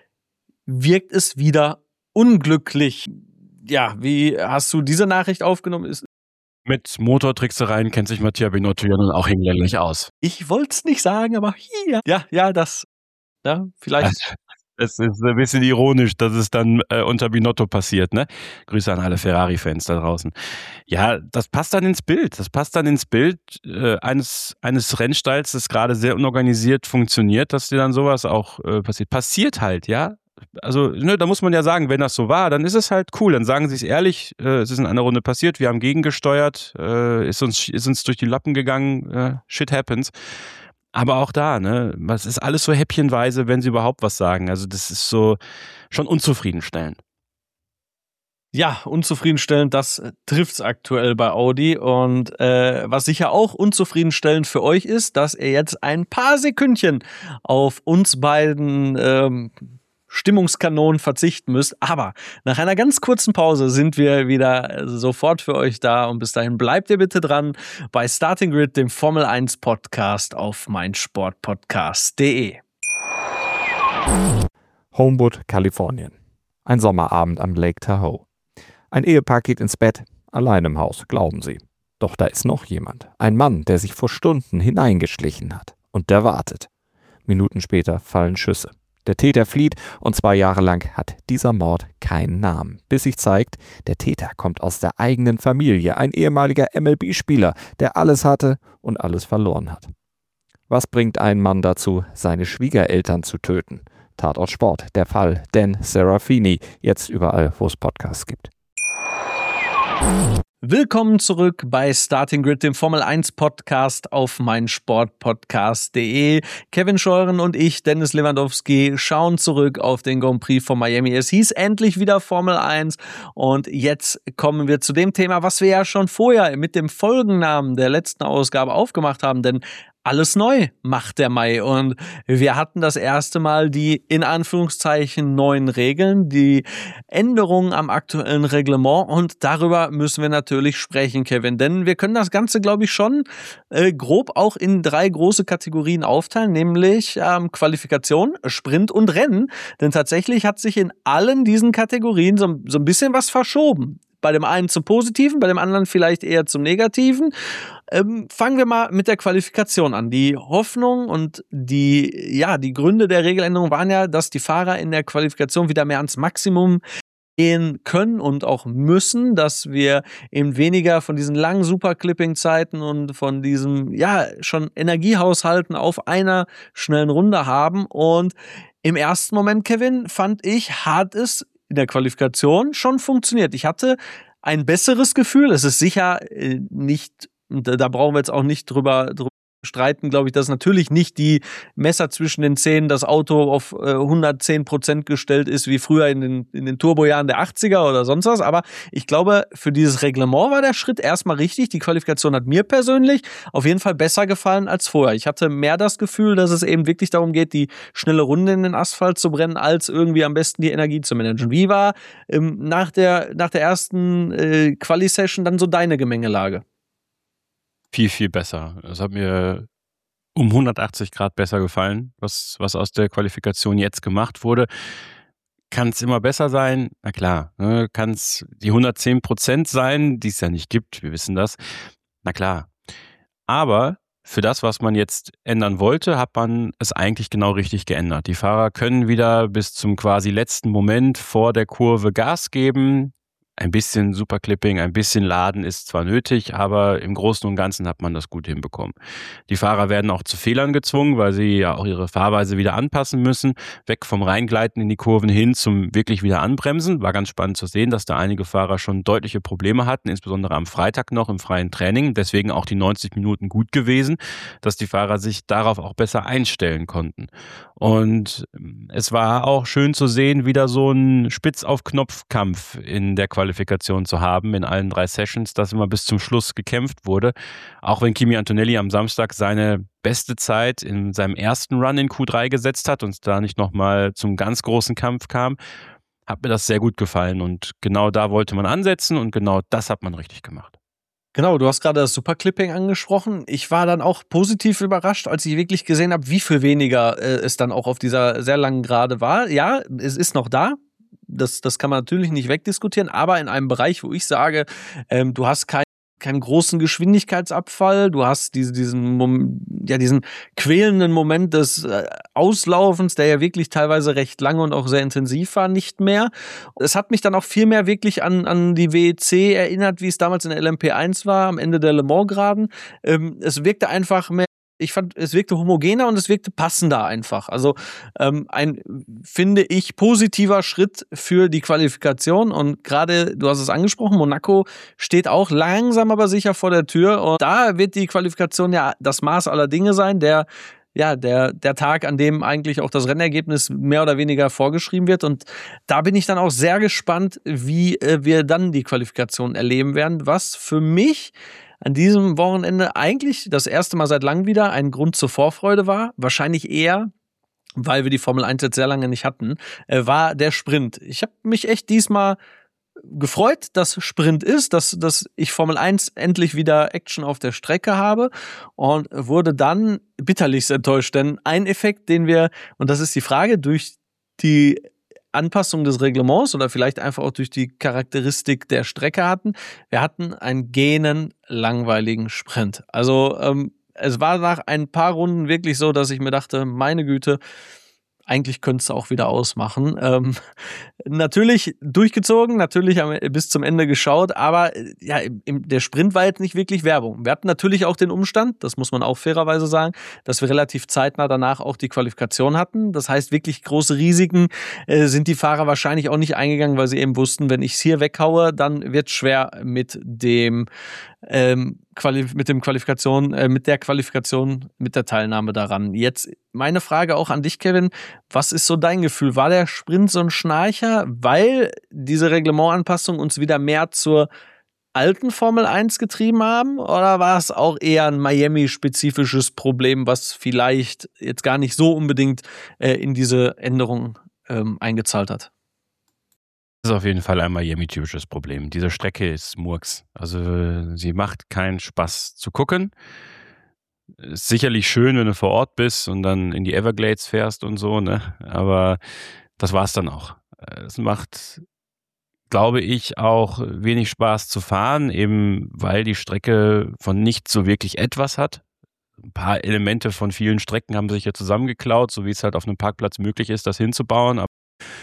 wirkt es wieder unglücklich. Ja, wie hast du diese Nachricht aufgenommen? Mit Motortricksereien kennt sich Mattia Binotto ja nun auch hinlänglich aus. Ich wollte es nicht sagen, aber hier. Ja, das. Ja, vielleicht. Es ist ein bisschen ironisch, dass es dann unter Binotto passiert, ne? Grüße an alle Ferrari-Fans da draußen. Ja, das passt dann ins Bild. Das passt dann ins Bild eines Rennstalls, das gerade sehr unorganisiert funktioniert, dass dir dann sowas auch passiert. Passiert halt, ja? Also, ne, da muss man ja sagen, wenn das so war, dann ist es halt cool. Dann sagen sie es ehrlich, es ist in einer Runde passiert, wir haben gegengesteuert, ist uns durch die Lappen gegangen, shit happens. Aber auch da, ne, es ist alles so häppchenweise, wenn sie überhaupt was sagen. Also das ist so schon unzufriedenstellend. Ja, unzufriedenstellend, das trifft's aktuell bei Audi. Und was sicher auch unzufriedenstellend für euch ist, dass ihr jetzt ein paar Sekündchen auf uns beiden Stimmungskanonen verzichten müsst. Aber nach einer ganz kurzen Pause sind wir wieder sofort für euch da. Und bis dahin bleibt ihr bitte dran bei Starting Grid, dem Formel 1 Podcast auf meinsportpodcast.de. Homewood, Kalifornien. Ein Sommerabend am Lake Tahoe. Ein Ehepaar geht ins Bett, allein im Haus, glauben sie. Doch da ist noch jemand. Ein Mann, der sich vor Stunden hineingeschlichen hat. Und der wartet. Minuten später fallen Schüsse. Der Täter flieht und 2 Jahre lang hat dieser Mord keinen Namen. Bis sich zeigt, der Täter kommt aus der eigenen Familie, ein ehemaliger MLB-Spieler, der alles hatte und alles verloren hat. Was bringt einen Mann dazu, seine Schwiegereltern zu töten? Tatort Sport, der Fall Dan Serafini, jetzt überall, wo es Podcasts gibt. Willkommen zurück bei Starting Grid, dem Formel 1 Podcast auf meinsportpodcast.de. Kevin Scheuren und ich, Dennis Lewandowski, schauen zurück auf den Grand Prix von Miami. Es hieß endlich wieder Formel 1 und jetzt kommen wir zu dem Thema, was wir ja schon vorher mit dem Folgennamen der letzten Ausgabe aufgemacht haben, denn alles neu macht der Mai und wir hatten das erste Mal die in Anführungszeichen neuen Regeln, die Änderungen am aktuellen Reglement und darüber müssen wir natürlich sprechen, Kevin, denn wir können das Ganze, glaube ich, schon grob auch in 3 große Kategorien aufteilen, nämlich Qualifikation, Sprint und Rennen, denn tatsächlich hat sich in allen diesen Kategorien so ein bisschen was verschoben. Bei dem einen zum Positiven, bei dem anderen vielleicht eher zum Negativen. Fangen wir mal mit der Qualifikation an. Die Hoffnung und die Gründe der Regeländerung waren ja, dass die Fahrer in der Qualifikation wieder mehr ans Maximum gehen können und auch müssen, dass wir eben weniger von diesen langen Superclipping-Zeiten und von diesem, schon Energiehaushalten auf einer schnellen Runde haben. Und im ersten Moment, Kevin, fand ich, hat es in der Qualifikation schon funktioniert. Ich hatte ein besseres Gefühl. Es ist sicher nicht, da brauchen wir jetzt auch nicht drüber streiten, glaube ich, dass natürlich nicht die Messer zwischen den Zähnen das Auto auf 110% gestellt ist, wie früher in den Turbojahren der 80er oder sonst was. Aber ich glaube, für dieses Reglement war der Schritt erstmal richtig. Die Qualifikation hat mir persönlich auf jeden Fall besser gefallen als vorher. Ich hatte mehr das Gefühl, dass es eben wirklich darum geht, die schnelle Runde in den Asphalt zu brennen, als irgendwie am besten die Energie zu managen. Wie war nach der ersten Quali-Session dann so deine Gemengelage? Viel, viel besser. Es hat mir um 180 Grad besser gefallen, was aus der Qualifikation jetzt gemacht wurde. Kann es immer besser sein? Na klar. Ne? Kann es die 110% sein, die es ja nicht gibt, wir wissen das. Na klar. Aber für das, was man jetzt ändern wollte, hat man es eigentlich genau richtig geändert. Die Fahrer können wieder bis zum quasi letzten Moment vor der Kurve Gas geben. Ein bisschen Superclipping, ein bisschen Laden ist zwar nötig, aber im Großen und Ganzen hat man das gut hinbekommen. Die Fahrer werden auch zu Fehlern gezwungen, weil sie ja auch ihre Fahrweise wieder anpassen müssen. Weg vom Reingleiten in die Kurven hin zum wirklich wieder Anbremsen. War ganz spannend zu sehen, dass da einige Fahrer schon deutliche Probleme hatten, insbesondere am Freitag noch im freien Training. Deswegen auch die 90 Minuten gut gewesen, dass die Fahrer sich darauf auch besser einstellen konnten. Und es war auch schön zu sehen, wieder so ein Spitz-auf-Knopf-Kampf in der Qualifikation zu haben, in allen 3 Sessions, dass immer bis zum Schluss gekämpft wurde. Auch wenn Kimi Antonelli am Samstag seine beste Zeit in seinem ersten Run in Q3 gesetzt hat und da nicht nochmal zum ganz großen Kampf kam, hat mir das sehr gut gefallen. Und genau da wollte man ansetzen und genau das hat man richtig gemacht. Genau, du hast gerade das Superclipping angesprochen. Ich war dann auch positiv überrascht, als ich wirklich gesehen habe, wie viel weniger es dann auch auf dieser sehr langen Gerade war. Ja, es ist noch da. Das kann man natürlich nicht wegdiskutieren, aber in einem Bereich, wo ich sage, du hast keinen großen Geschwindigkeitsabfall, du hast diesen quälenden Moment des Auslaufens, der ja wirklich teilweise recht lange und auch sehr intensiv war, nicht mehr. Es hat mich dann auch viel mehr wirklich an die WEC erinnert, wie es damals in der LMP1 war, am Ende der Le Mans-Geraden. Es wirkte einfach mehr, ich fand, es wirkte homogener und es wirkte passender einfach. Also ein, finde ich, positiver Schritt für die Qualifikation. Und gerade, du hast es angesprochen, Monaco steht auch langsam aber sicher vor der Tür. Und da wird die Qualifikation ja das Maß aller Dinge sein, der Tag, an dem eigentlich auch das Rennergebnis mehr oder weniger vorgeschrieben wird. Und da bin ich dann auch sehr gespannt, wie wir dann die Qualifikation erleben werden, was für mich an diesem Wochenende eigentlich das erste Mal seit langem wieder ein Grund zur Vorfreude war. Wahrscheinlich eher, weil wir die Formel 1 jetzt sehr lange nicht hatten, war der Sprint. Ich habe mich echt diesmal gefreut, dass Sprint ist, dass ich Formel 1 endlich wieder Action auf der Strecke habe und wurde dann bitterlich enttäuscht, denn ein Effekt, den wir, und das ist die Frage, durch die Anpassung des Reglements oder vielleicht einfach auch durch die Charakteristik der Strecke hatten, wir hatten einen gähnend langweiligen Sprint. Also es war nach ein paar Runden wirklich so, dass ich mir dachte, meine Güte, eigentlich könntest du auch wieder ausmachen. Natürlich durchgezogen, natürlich haben wir bis zum Ende geschaut, aber ja, der Sprint war jetzt nicht wirklich Werbung. Wir hatten natürlich auch den Umstand, das muss man auch fairerweise sagen, dass wir relativ zeitnah danach auch die Qualifikation hatten. Das heißt, wirklich große Risiken sind die Fahrer wahrscheinlich auch nicht eingegangen, weil sie eben wussten, wenn ich es hier weghaue, dann wird es schwer mit der Qualifikation, mit der Teilnahme daran. Jetzt meine Frage auch an dich, Kevin. Was ist so dein Gefühl? War der Sprint so ein Schnarcher, weil diese Reglementanpassungen uns wieder mehr zur alten Formel 1 getrieben haben? Oder war es auch eher ein Miami-spezifisches Problem, was vielleicht jetzt gar nicht so unbedingt in diese Änderung eingezahlt hat? Das ist auf jeden Fall ein Miami-typisches Problem. Diese Strecke ist Murks. Also sie macht keinen Spaß zu gucken. Ist sicherlich schön, wenn du vor Ort bist und dann in die Everglades fährst und so, ne? Aber das war's dann auch. Es macht, glaube ich, auch wenig Spaß zu fahren, eben weil die Strecke von nicht so wirklich etwas hat. Ein paar Elemente von vielen Strecken haben sich ja zusammengeklaut, so wie es halt auf einem Parkplatz möglich ist, das hinzubauen. Aber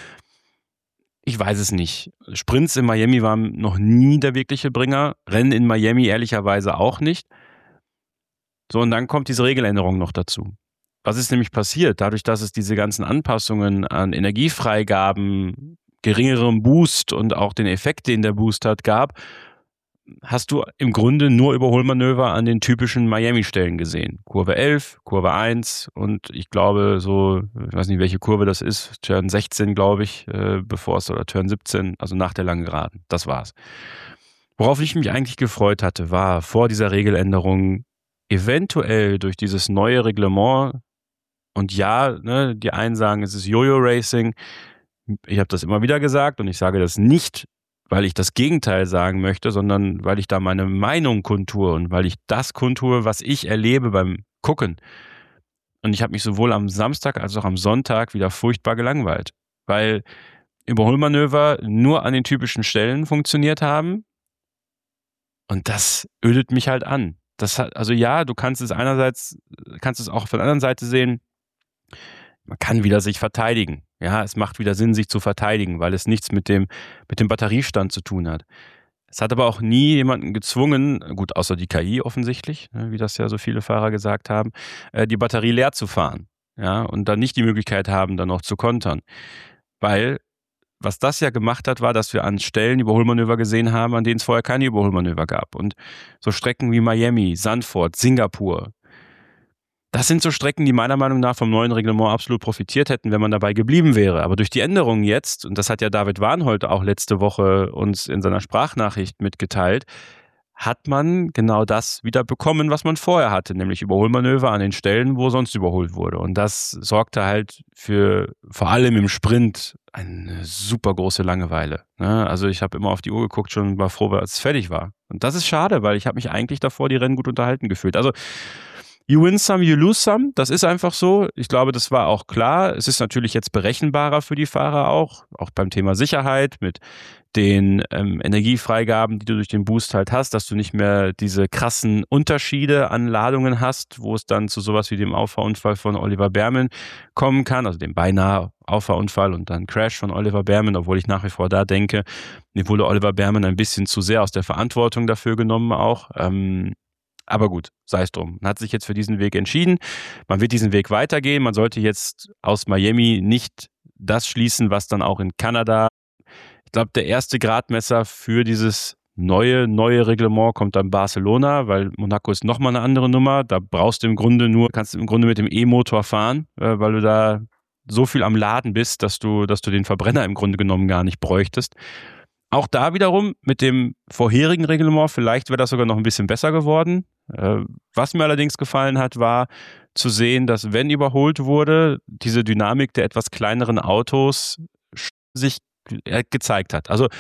ich weiß es nicht. Sprints in Miami waren noch nie der wirkliche Bringer. Rennen in Miami ehrlicherweise auch nicht. So, und dann kommt diese Regeländerung noch dazu. Was ist nämlich passiert? Dadurch, dass es diese ganzen Anpassungen an Energiefreigaben, geringerem Boost und auch den Effekt, den der Boost hat, gab, hast du im Grunde nur Überholmanöver an den typischen Miami-Stellen gesehen. Kurve 11, Kurve 1 und ich glaube so, ich weiß nicht, welche Kurve das ist, Turn 16, glaube ich, bevor es, oder Turn 17, also nach der langen Geraden. Das war's. Worauf ich mich eigentlich gefreut hatte, war vor dieser Regeländerung eventuell durch dieses neue Reglement, und ja, ne, die einen sagen, es ist Jojo-Racing. Ich habe das immer wieder gesagt und ich sage das nicht, weil ich das Gegenteil sagen möchte, sondern weil ich da meine Meinung kundtue und weil ich das kundtue, was ich erlebe beim Gucken. Und ich habe mich sowohl am Samstag als auch am Sonntag wieder furchtbar gelangweilt, weil Überholmanöver nur an den typischen Stellen funktioniert haben und das ödet mich halt an. Also ja, du kannst es einerseits, kannst es auch von der anderen Seite sehen, man kann wieder sich verteidigen. Ja, es macht wieder Sinn, sich zu verteidigen, weil es nichts mit dem Batteriestand zu tun hat. Es hat aber auch nie jemanden gezwungen, gut, außer die KI offensichtlich, wie das ja so viele Fahrer gesagt haben, die Batterie leer zu fahren. Ja, und dann nicht die Möglichkeit haben, dann noch zu kontern. Weil was das ja gemacht hat, war, dass wir an Stellen Überholmanöver gesehen haben, an denen es vorher keine Überholmanöver gab. Und so Strecken wie Miami, Zandvoort, Singapur, das sind so Strecken, die meiner Meinung nach vom neuen Reglement absolut profitiert hätten, wenn man dabei geblieben wäre. Aber durch die Änderungen jetzt, und das hat ja David Warnhold auch letzte Woche uns in seiner Sprachnachricht mitgeteilt, hat man genau das wieder bekommen, was man vorher hatte, nämlich Überholmanöver an den Stellen, wo sonst überholt wurde. Und das sorgte halt für, vor allem im Sprint, eine super große Langeweile. Also ich habe immer auf die Uhr geguckt, schon war froh, als es fertig war. Und das ist schade, weil ich habe mich eigentlich davor die Rennen gut unterhalten gefühlt. Also you win some, you lose some. Das ist einfach so. Ich glaube, das war auch klar. Es ist natürlich jetzt berechenbarer für die Fahrer auch beim Thema Sicherheit mit den Energiefreigaben, die du durch den Boost halt hast, dass du nicht mehr diese krassen Unterschiede an Ladungen hast, wo es dann zu sowas wie dem Auffahrunfall von Oliver Bearman kommen kann, also dem beinahe Auffahrunfall und dann Crash von Oliver Bearman, obwohl ich nach wie vor da denke, mir wurde Oliver Bearman ein bisschen zu sehr aus der Verantwortung dafür genommen auch. Aber gut, sei es drum. Man hat sich jetzt für diesen Weg entschieden. Man wird diesen Weg weitergehen. Man sollte jetzt aus Miami nicht das schließen, was dann auch in Kanada. Ich glaube, der erste Gradmesser für dieses neue Reglement kommt dann Barcelona, weil Monaco ist nochmal eine andere Nummer. Da kannst du im Grunde mit dem E-Motor fahren, weil du da so viel am Laden bist, dass du den Verbrenner im Grunde genommen gar nicht bräuchtest. Auch da wiederum mit dem vorherigen Reglement, vielleicht wäre das sogar noch ein bisschen besser geworden. Was mir allerdings gefallen hat, war zu sehen, dass wenn überholt wurde, diese Dynamik der etwas kleineren Autos sich gezeigt hat. Also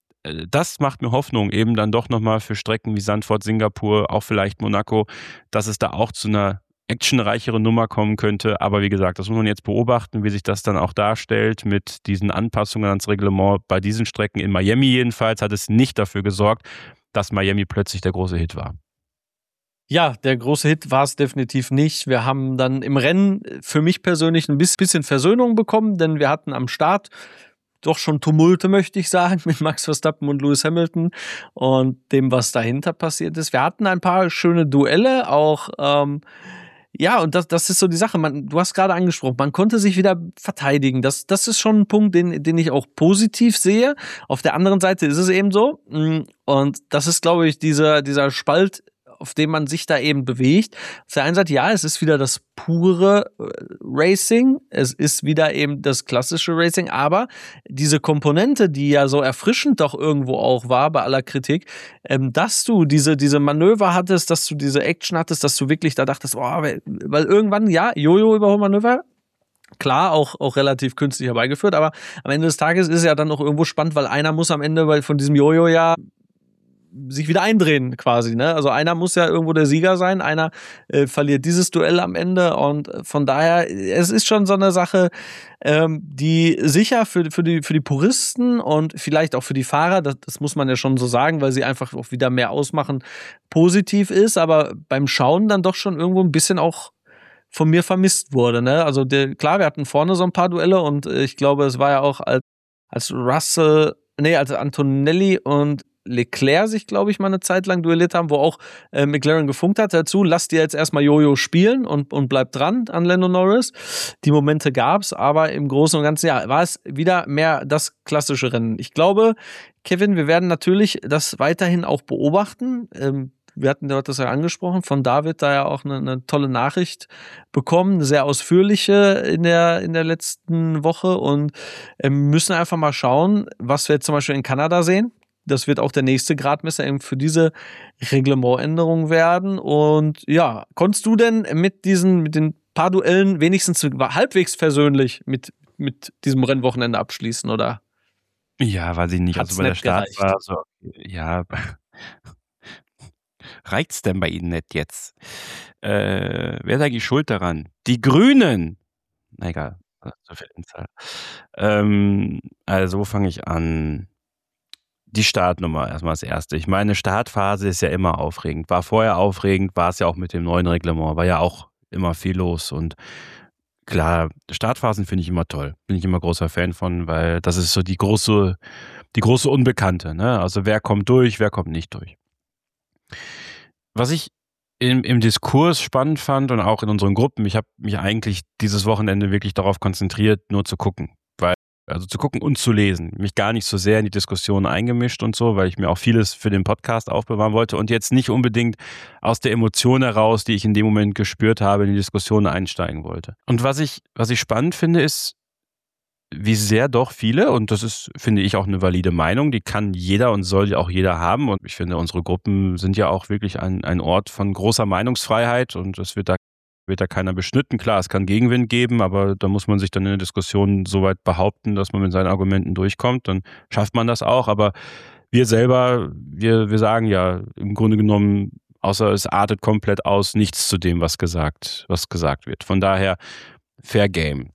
das macht mir Hoffnung, eben dann doch nochmal für Strecken wie Zandvoort, Singapur, auch vielleicht Monaco, dass es da auch zu einer actionreichere Nummer kommen könnte. Aber wie gesagt, das muss man jetzt beobachten, wie sich das dann auch darstellt mit diesen Anpassungen ans Reglement. Bei diesen Strecken in Miami jedenfalls hat es nicht dafür gesorgt, dass Miami plötzlich der große Hit war. Ja, der große Hit war es definitiv nicht. Wir haben dann im Rennen für mich persönlich ein bisschen Versöhnung bekommen, denn wir hatten am Start doch schon Tumulte, möchte ich sagen, mit Max Verstappen und Lewis Hamilton und dem, was dahinter passiert ist. Wir hatten ein paar schöne Duelle, auch ja, und das ist so die Sache. Du hast gerade angesprochen, man konnte sich wieder verteidigen. Das ist schon ein Punkt, den ich auch positiv sehe. Auf der anderen Seite ist es eben so. Und das ist, glaube ich, dieser Spalt, auf dem man sich da eben bewegt. Auf der einen Seite, ja, es ist wieder das pure Racing. Es ist wieder eben das klassische Racing. Aber diese Komponente, die ja so erfrischend doch irgendwo auch war bei aller Kritik, dass du diese Manöver hattest, dass du diese Action hattest, dass du wirklich da dachtest, oh, weil irgendwann, ja, Jojo-Überholmanöver, klar, auch relativ künstlich herbeigeführt, aber am Ende des Tages ist es ja dann auch irgendwo spannend, weil einer muss am Ende von diesem Jojo ja sich wieder eindrehen quasi, ne? Also einer muss ja irgendwo der Sieger sein, einer verliert dieses Duell am Ende und von daher, es ist schon so eine Sache, die sicher für die Puristen und vielleicht auch für die Fahrer, das muss man ja schon so sagen, weil sie einfach auch wieder mehr ausmachen, positiv ist, aber beim Schauen dann doch schon irgendwo ein bisschen auch von mir vermisst wurde, ne? Also klar, wir hatten vorne so ein paar Duelle und ich glaube, es war ja auch als Antonelli und Leclerc sich, glaube ich, mal eine Zeit lang duelliert haben, wo auch McLaren gefunkt hat dazu, lasst ihr jetzt erstmal Jojo spielen und bleibt dran an Lando Norris. Die Momente gab's, aber im Großen und Ganzen war es wieder mehr das klassische Rennen. Ich glaube, Kevin, wir werden natürlich das weiterhin auch beobachten. Wir hatten das ja angesprochen, von David da ja auch eine tolle Nachricht bekommen, eine sehr ausführliche in der letzten Woche und müssen einfach mal schauen, was wir jetzt zum Beispiel in Kanada sehen. Das wird auch der nächste Gradmesser eben für diese Reglementänderung werden. Und ja, konntest du denn mit den paar Duellen wenigstens halbwegs versöhnlich mit diesem Rennwochenende abschließen, oder? Ja, weiß ich nicht. Hat's also bei der nicht Start gereicht? war so, ja, reicht's denn bei Ihnen nicht jetzt? Wer ist eigentlich schuld daran? Die Grünen! Na egal, so viel Insider. Also wo fange ich an? Die Startnummer erstmal als erste. Ich meine, Startphase ist ja immer aufregend. War vorher aufregend, war es ja auch mit dem neuen Reglement. War ja auch immer viel los. Und klar, Startphasen finde ich immer toll. Bin ich immer großer Fan von, weil das ist so die große Unbekannte. Ne? Also wer kommt durch, wer kommt nicht durch. Was ich im Diskurs spannend fand und auch in unseren Gruppen, ich habe mich eigentlich dieses Wochenende wirklich darauf konzentriert, nur zu gucken. Also zu gucken und zu lesen. Mich gar nicht so sehr in die Diskussion eingemischt und so, weil ich mir auch vieles für den Podcast aufbewahren wollte und jetzt nicht unbedingt aus der Emotion heraus, die ich in dem Moment gespürt habe, in die Diskussion einsteigen wollte. Und was ich spannend finde, ist, wie sehr doch viele, und das ist, finde ich, auch eine valide Meinung, die kann jeder und soll auch jeder haben. Und ich finde, unsere Gruppen sind ja auch wirklich ein Ort von großer Meinungsfreiheit und es wird da keiner beschnitten. Klar, es kann Gegenwind geben, aber da muss man sich dann in der Diskussion so weit behaupten, dass man mit seinen Argumenten durchkommt. Dann schafft man das auch. Aber wir selber, wir sagen ja im Grunde genommen, außer es artet komplett aus, nichts zu dem, was gesagt wird. Von daher, fair game.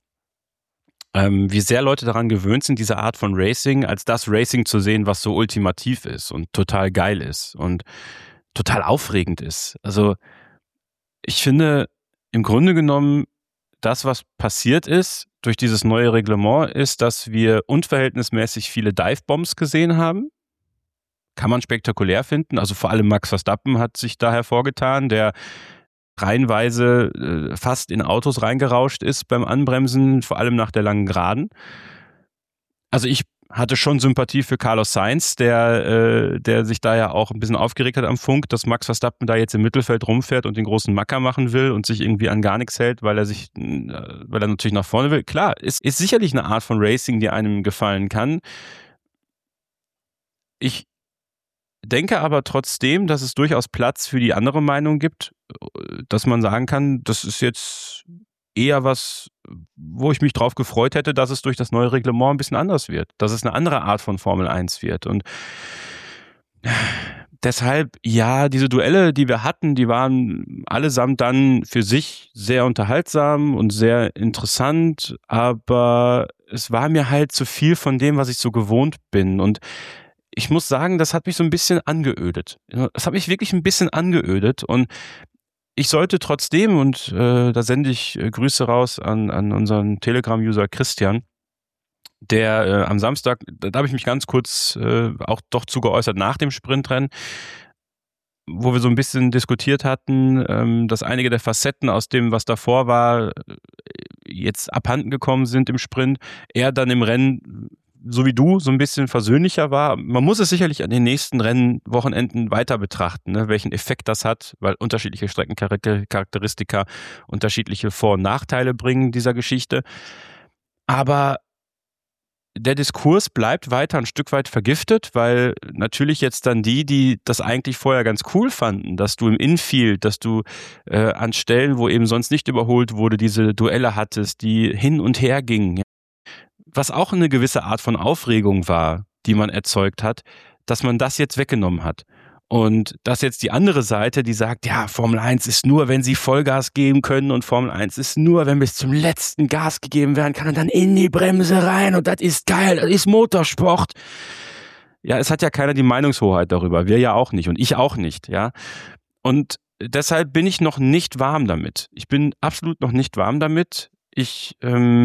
Wie sehr Leute daran gewöhnt sind, diese Art von Racing als das Racing zu sehen, was so ultimativ ist und total geil ist und total aufregend ist. Also ich finde, im Grunde genommen, das, was passiert ist durch dieses neue Reglement, ist, dass wir unverhältnismäßig viele Divebombs gesehen haben. Kann man spektakulär finden. Also vor allem Max Verstappen hat sich da hervorgetan, der reihenweise fast in Autos reingerauscht ist beim Anbremsen, vor allem nach der langen Geraden. Also ich hatte schon Sympathie für Carlos Sainz, der sich da ja auch ein bisschen aufgeregt hat am Funk, dass Max Verstappen da jetzt im Mittelfeld rumfährt und den großen Macker machen will und sich irgendwie an gar nichts hält, weil er natürlich nach vorne will. Klar, ist sicherlich eine Art von Racing, die einem gefallen kann. Ich denke aber trotzdem, dass es durchaus Platz für die andere Meinung gibt, dass man sagen kann, das ist jetzt eher was, wo ich mich drauf gefreut hätte, dass es durch das neue Reglement ein bisschen anders wird, dass es eine andere Art von Formel 1 wird. Und deshalb, ja, diese Duelle, die wir hatten, die waren allesamt dann für sich sehr unterhaltsam und sehr interessant, aber es war mir halt zu viel von dem, was ich so gewohnt bin. Und ich muss sagen, das hat mich so ein bisschen angeödet. Das hat mich wirklich ein bisschen angeödet und ich sollte trotzdem, und da sende ich Grüße raus an unseren Telegram-User Christian, der am Samstag, da habe ich mich ganz kurz auch doch zu geäußert nach dem Sprintrennen, wo wir so ein bisschen diskutiert hatten, dass einige der Facetten aus dem, was davor war, jetzt abhanden gekommen sind im Sprint. Er dann im Rennen, so wie du, so ein bisschen versöhnlicher war. Man muss es sicherlich an den nächsten Rennwochenenden weiter betrachten, ne, welchen Effekt das hat, weil unterschiedliche Streckencharakteristika unterschiedliche Vor- und Nachteile bringen dieser Geschichte. Aber der Diskurs bleibt weiter ein Stück weit vergiftet, weil natürlich jetzt dann die das eigentlich vorher ganz cool fanden, dass du im Infield, dass du an Stellen, wo eben sonst nicht überholt wurde, diese Duelle hattest, die hin und her gingen, was auch eine gewisse Art von Aufregung war, die man erzeugt hat, dass man das jetzt weggenommen hat. Und dass jetzt die andere Seite, die sagt, ja, Formel 1 ist nur, wenn sie Vollgas geben können und Formel 1 ist nur, wenn bis zum letzten Gas gegeben werden kann und dann in die Bremse rein und das ist geil, das ist Motorsport. Ja, es hat ja keiner die Meinungshoheit darüber, wir ja auch nicht und ich auch nicht, ja. Und deshalb bin ich noch nicht warm damit. Ich bin absolut noch nicht warm damit. Ich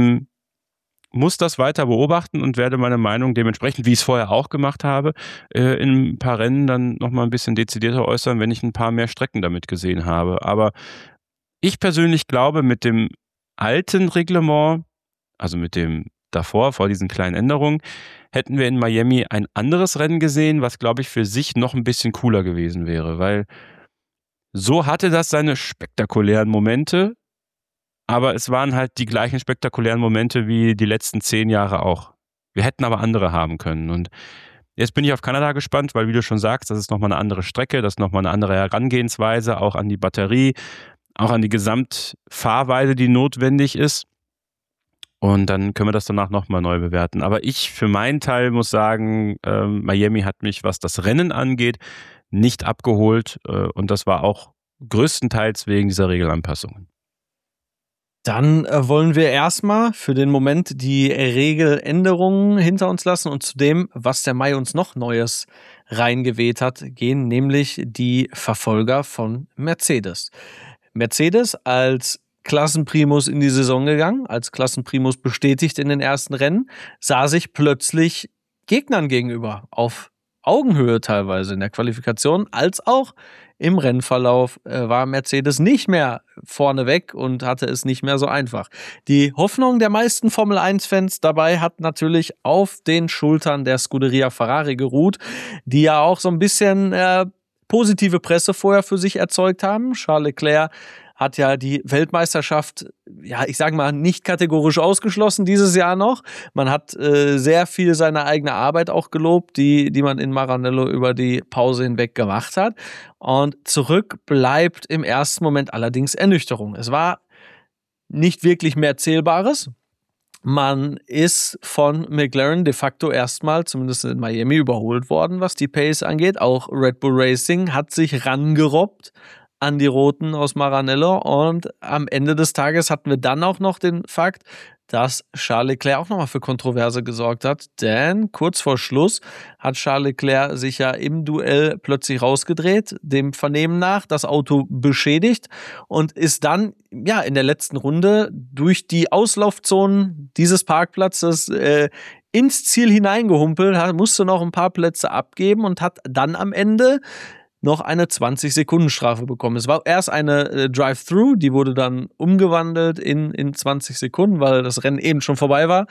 muss das weiter beobachten und werde meine Meinung dementsprechend, wie ich es vorher auch gemacht habe, in ein paar Rennen dann nochmal ein bisschen dezidierter äußern, wenn ich ein paar mehr Strecken damit gesehen habe. Aber ich persönlich glaube, mit dem alten Reglement, also mit dem davor, vor diesen kleinen Änderungen, hätten wir in Miami ein anderes Rennen gesehen, was, glaube ich, für sich noch ein bisschen cooler gewesen wäre, weil so hatte das seine spektakulären Momente, aber es waren halt die gleichen spektakulären Momente wie die letzten 10 Jahre auch. Wir hätten aber andere haben können. Und jetzt bin ich auf Kanada gespannt, weil, wie du schon sagst, das ist nochmal eine andere Strecke, das ist nochmal eine andere Herangehensweise, auch an die Batterie, auch an die Gesamtfahrweise, die notwendig ist. Und dann können wir das danach nochmal neu bewerten. Aber ich für meinen Teil muss sagen, Miami hat mich, was das Rennen angeht, nicht abgeholt. Und das war auch größtenteils wegen dieser Regelanpassungen. Dann wollen wir erstmal für den Moment die Regeländerungen hinter uns lassen und zu dem, was der Mai uns noch Neues reingeweht hat, gehen, nämlich die Verfolger von Mercedes. Mercedes als Klassenprimus in die Saison gegangen, als Klassenprimus bestätigt in den ersten Rennen, sah sich plötzlich Gegnern gegenüber, auf Augenhöhe teilweise in der Qualifikation, als auch im Rennverlauf war Mercedes nicht mehr vorneweg und hatte es nicht mehr so einfach. Die Hoffnung der meisten Formel-1-Fans dabei hat natürlich auf den Schultern der Scuderia Ferrari geruht, die ja auch so ein bisschen positive Presse vorher für sich erzeugt haben. Charles Leclerc hat ja die Weltmeisterschaft, ja, ich sage mal, nicht kategorisch ausgeschlossen dieses Jahr noch. Man hat sehr viel seine eigene Arbeit auch gelobt, die man in Maranello über die Pause hinweg gemacht hat. Und zurück bleibt im ersten Moment allerdings Ernüchterung. Es war nicht wirklich mehr Zählbares. Man ist von McLaren de facto erstmal, zumindest in Miami, überholt worden, was die Pace angeht. Auch Red Bull Racing hat sich rangerobbt an die Roten aus Maranello und am Ende des Tages hatten wir dann auch noch den Fakt, dass Charles Leclerc auch nochmal für Kontroverse gesorgt hat, denn kurz vor Schluss hat Charles Leclerc sich ja im Duell plötzlich rausgedreht, dem Vernehmen nach, das Auto beschädigt und ist dann ja in der letzten Runde durch die Auslaufzonen dieses Parkplatzes ins Ziel hineingehumpelt, musste noch ein paar Plätze abgeben und hat dann am Ende noch eine 20-Sekunden-Strafe bekommen. Es war erst eine Drive-Thru, die wurde dann umgewandelt in 20 Sekunden, weil das Rennen eben schon vorbei war.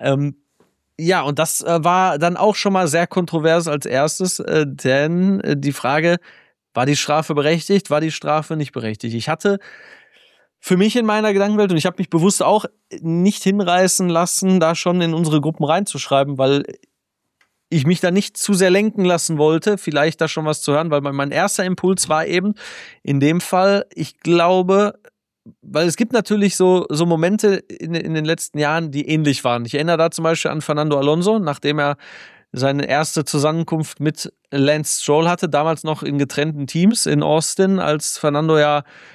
Ja, und das war dann auch schon mal sehr kontrovers als erstes, denn die Frage, war die Strafe berechtigt, war die Strafe nicht berechtigt? Ich hatte für mich in meiner Gedankenwelt, und ich habe mich bewusst auch nicht hinreißen lassen, da schon in unsere Gruppen reinzuschreiben, weil ich mich da nicht zu sehr lenken lassen wollte, vielleicht da schon was zu hören, weil mein erster Impuls war eben in dem Fall, ich glaube, weil es gibt natürlich so Momente in den letzten Jahren, die ähnlich waren. Ich erinnere da zum Beispiel an Fernando Alonso, nachdem er seine erste Zusammenkunft mit Lance Stroll hatte, damals noch in getrennten Teams in Austin, als Fernando ja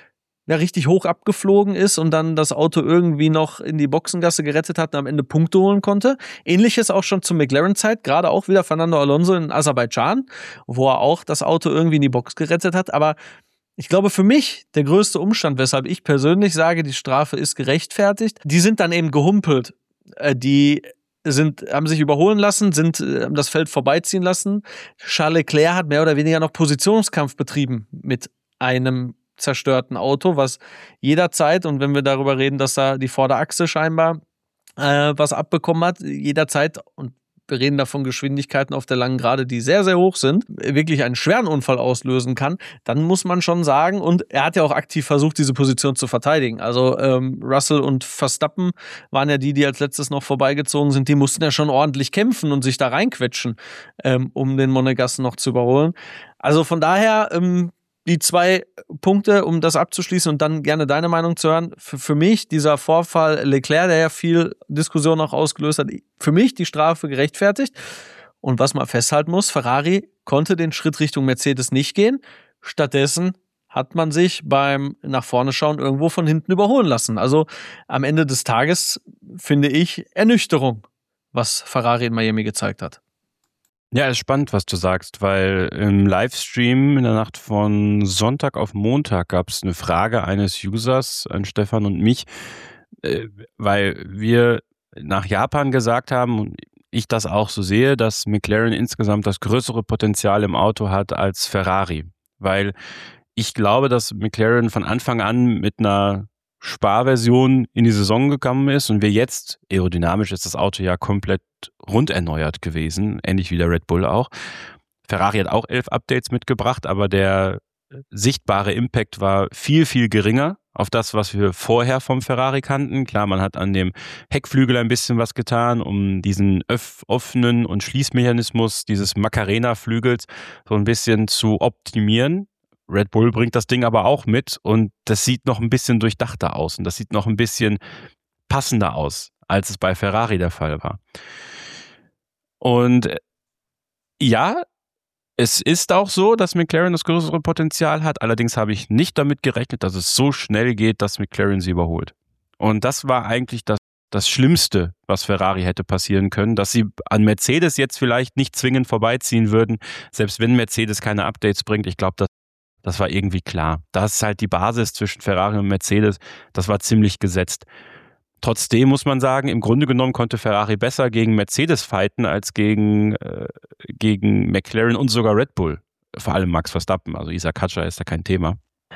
richtig hoch abgeflogen ist und dann das Auto irgendwie noch in die Boxengasse gerettet hat und am Ende Punkte holen konnte. Ähnliches auch schon zur McLaren-Zeit, gerade auch wieder Fernando Alonso in Aserbaidschan, wo er auch das Auto irgendwie in die Box gerettet hat. Aber ich glaube, für mich der größte Umstand, weshalb ich persönlich sage, die Strafe ist gerechtfertigt, die sind dann eben gehumpelt. Die haben sich überholen lassen, haben das Feld vorbeiziehen lassen. Charles Leclerc hat mehr oder weniger noch Positionskampf betrieben mit einem zerstörten Auto, was jederzeit, und wenn wir darüber reden, dass da die Vorderachse scheinbar was abbekommen hat, jederzeit, und wir reden da von Geschwindigkeiten auf der langen Gerade, die sehr, sehr hoch sind, wirklich einen schweren Unfall auslösen kann, dann muss man schon sagen, und er hat ja auch aktiv versucht, diese Position zu verteidigen. Also Russell und Verstappen waren ja die als letztes noch vorbeigezogen sind, die mussten ja schon ordentlich kämpfen und sich da reinquetschen, um den Monegassen noch zu überholen. Also von daher die 2 Punkte, um das abzuschließen und dann gerne deine Meinung zu hören. Für mich dieser Vorfall Leclerc, der ja viel Diskussion auch ausgelöst hat, für mich die Strafe gerechtfertigt. Und was man festhalten muss, Ferrari konnte den Schritt Richtung Mercedes nicht gehen. Stattdessen hat man sich beim nach vorne schauen irgendwo von hinten überholen lassen. Also am Ende des Tages finde ich Ernüchterung, was Ferrari in Miami gezeigt hat. Ja, ist spannend, was du sagst, weil im Livestream in der Nacht von Sonntag auf Montag gab es eine Frage eines Users an Stefan und mich, weil wir nach Japan gesagt haben und ich das auch so sehe, dass McLaren insgesamt das größere Potenzial im Auto hat als Ferrari, weil ich glaube, dass McLaren von Anfang an mit einer Sparversion in die Saison gekommen ist und wir jetzt, aerodynamisch ist das Auto ja komplett runderneuert gewesen, ähnlich wie der Red Bull auch. Ferrari hat auch 11 Updates mitgebracht, aber der sichtbare Impact war viel, viel geringer auf das, was wir vorher vom Ferrari kannten. Klar, man hat an dem Heckflügel ein bisschen was getan, um diesen offenen und Schließmechanismus dieses Macarena-Flügels so ein bisschen zu optimieren. Red Bull bringt das Ding aber auch mit und das sieht noch ein bisschen durchdachter aus und das sieht noch ein bisschen passender aus, als es bei Ferrari der Fall war. Und ja, es ist auch so, dass McLaren das größere Potenzial hat, allerdings habe ich nicht damit gerechnet, dass es so schnell geht, dass McLaren sie überholt. Und das war eigentlich das Schlimmste, was Ferrari hätte passieren können, dass sie an Mercedes jetzt vielleicht nicht zwingend vorbeiziehen würden, selbst wenn Mercedes keine Updates bringt. Ich glaube, das war irgendwie klar. Das ist halt die Basis zwischen Ferrari und Mercedes. Das war ziemlich gesetzt. Trotzdem muss man sagen, im Grunde genommen konnte Ferrari besser gegen Mercedes fighten als gegen McLaren und sogar Red Bull. Vor allem Max Verstappen. Also Isa Katscha ist da kein Thema.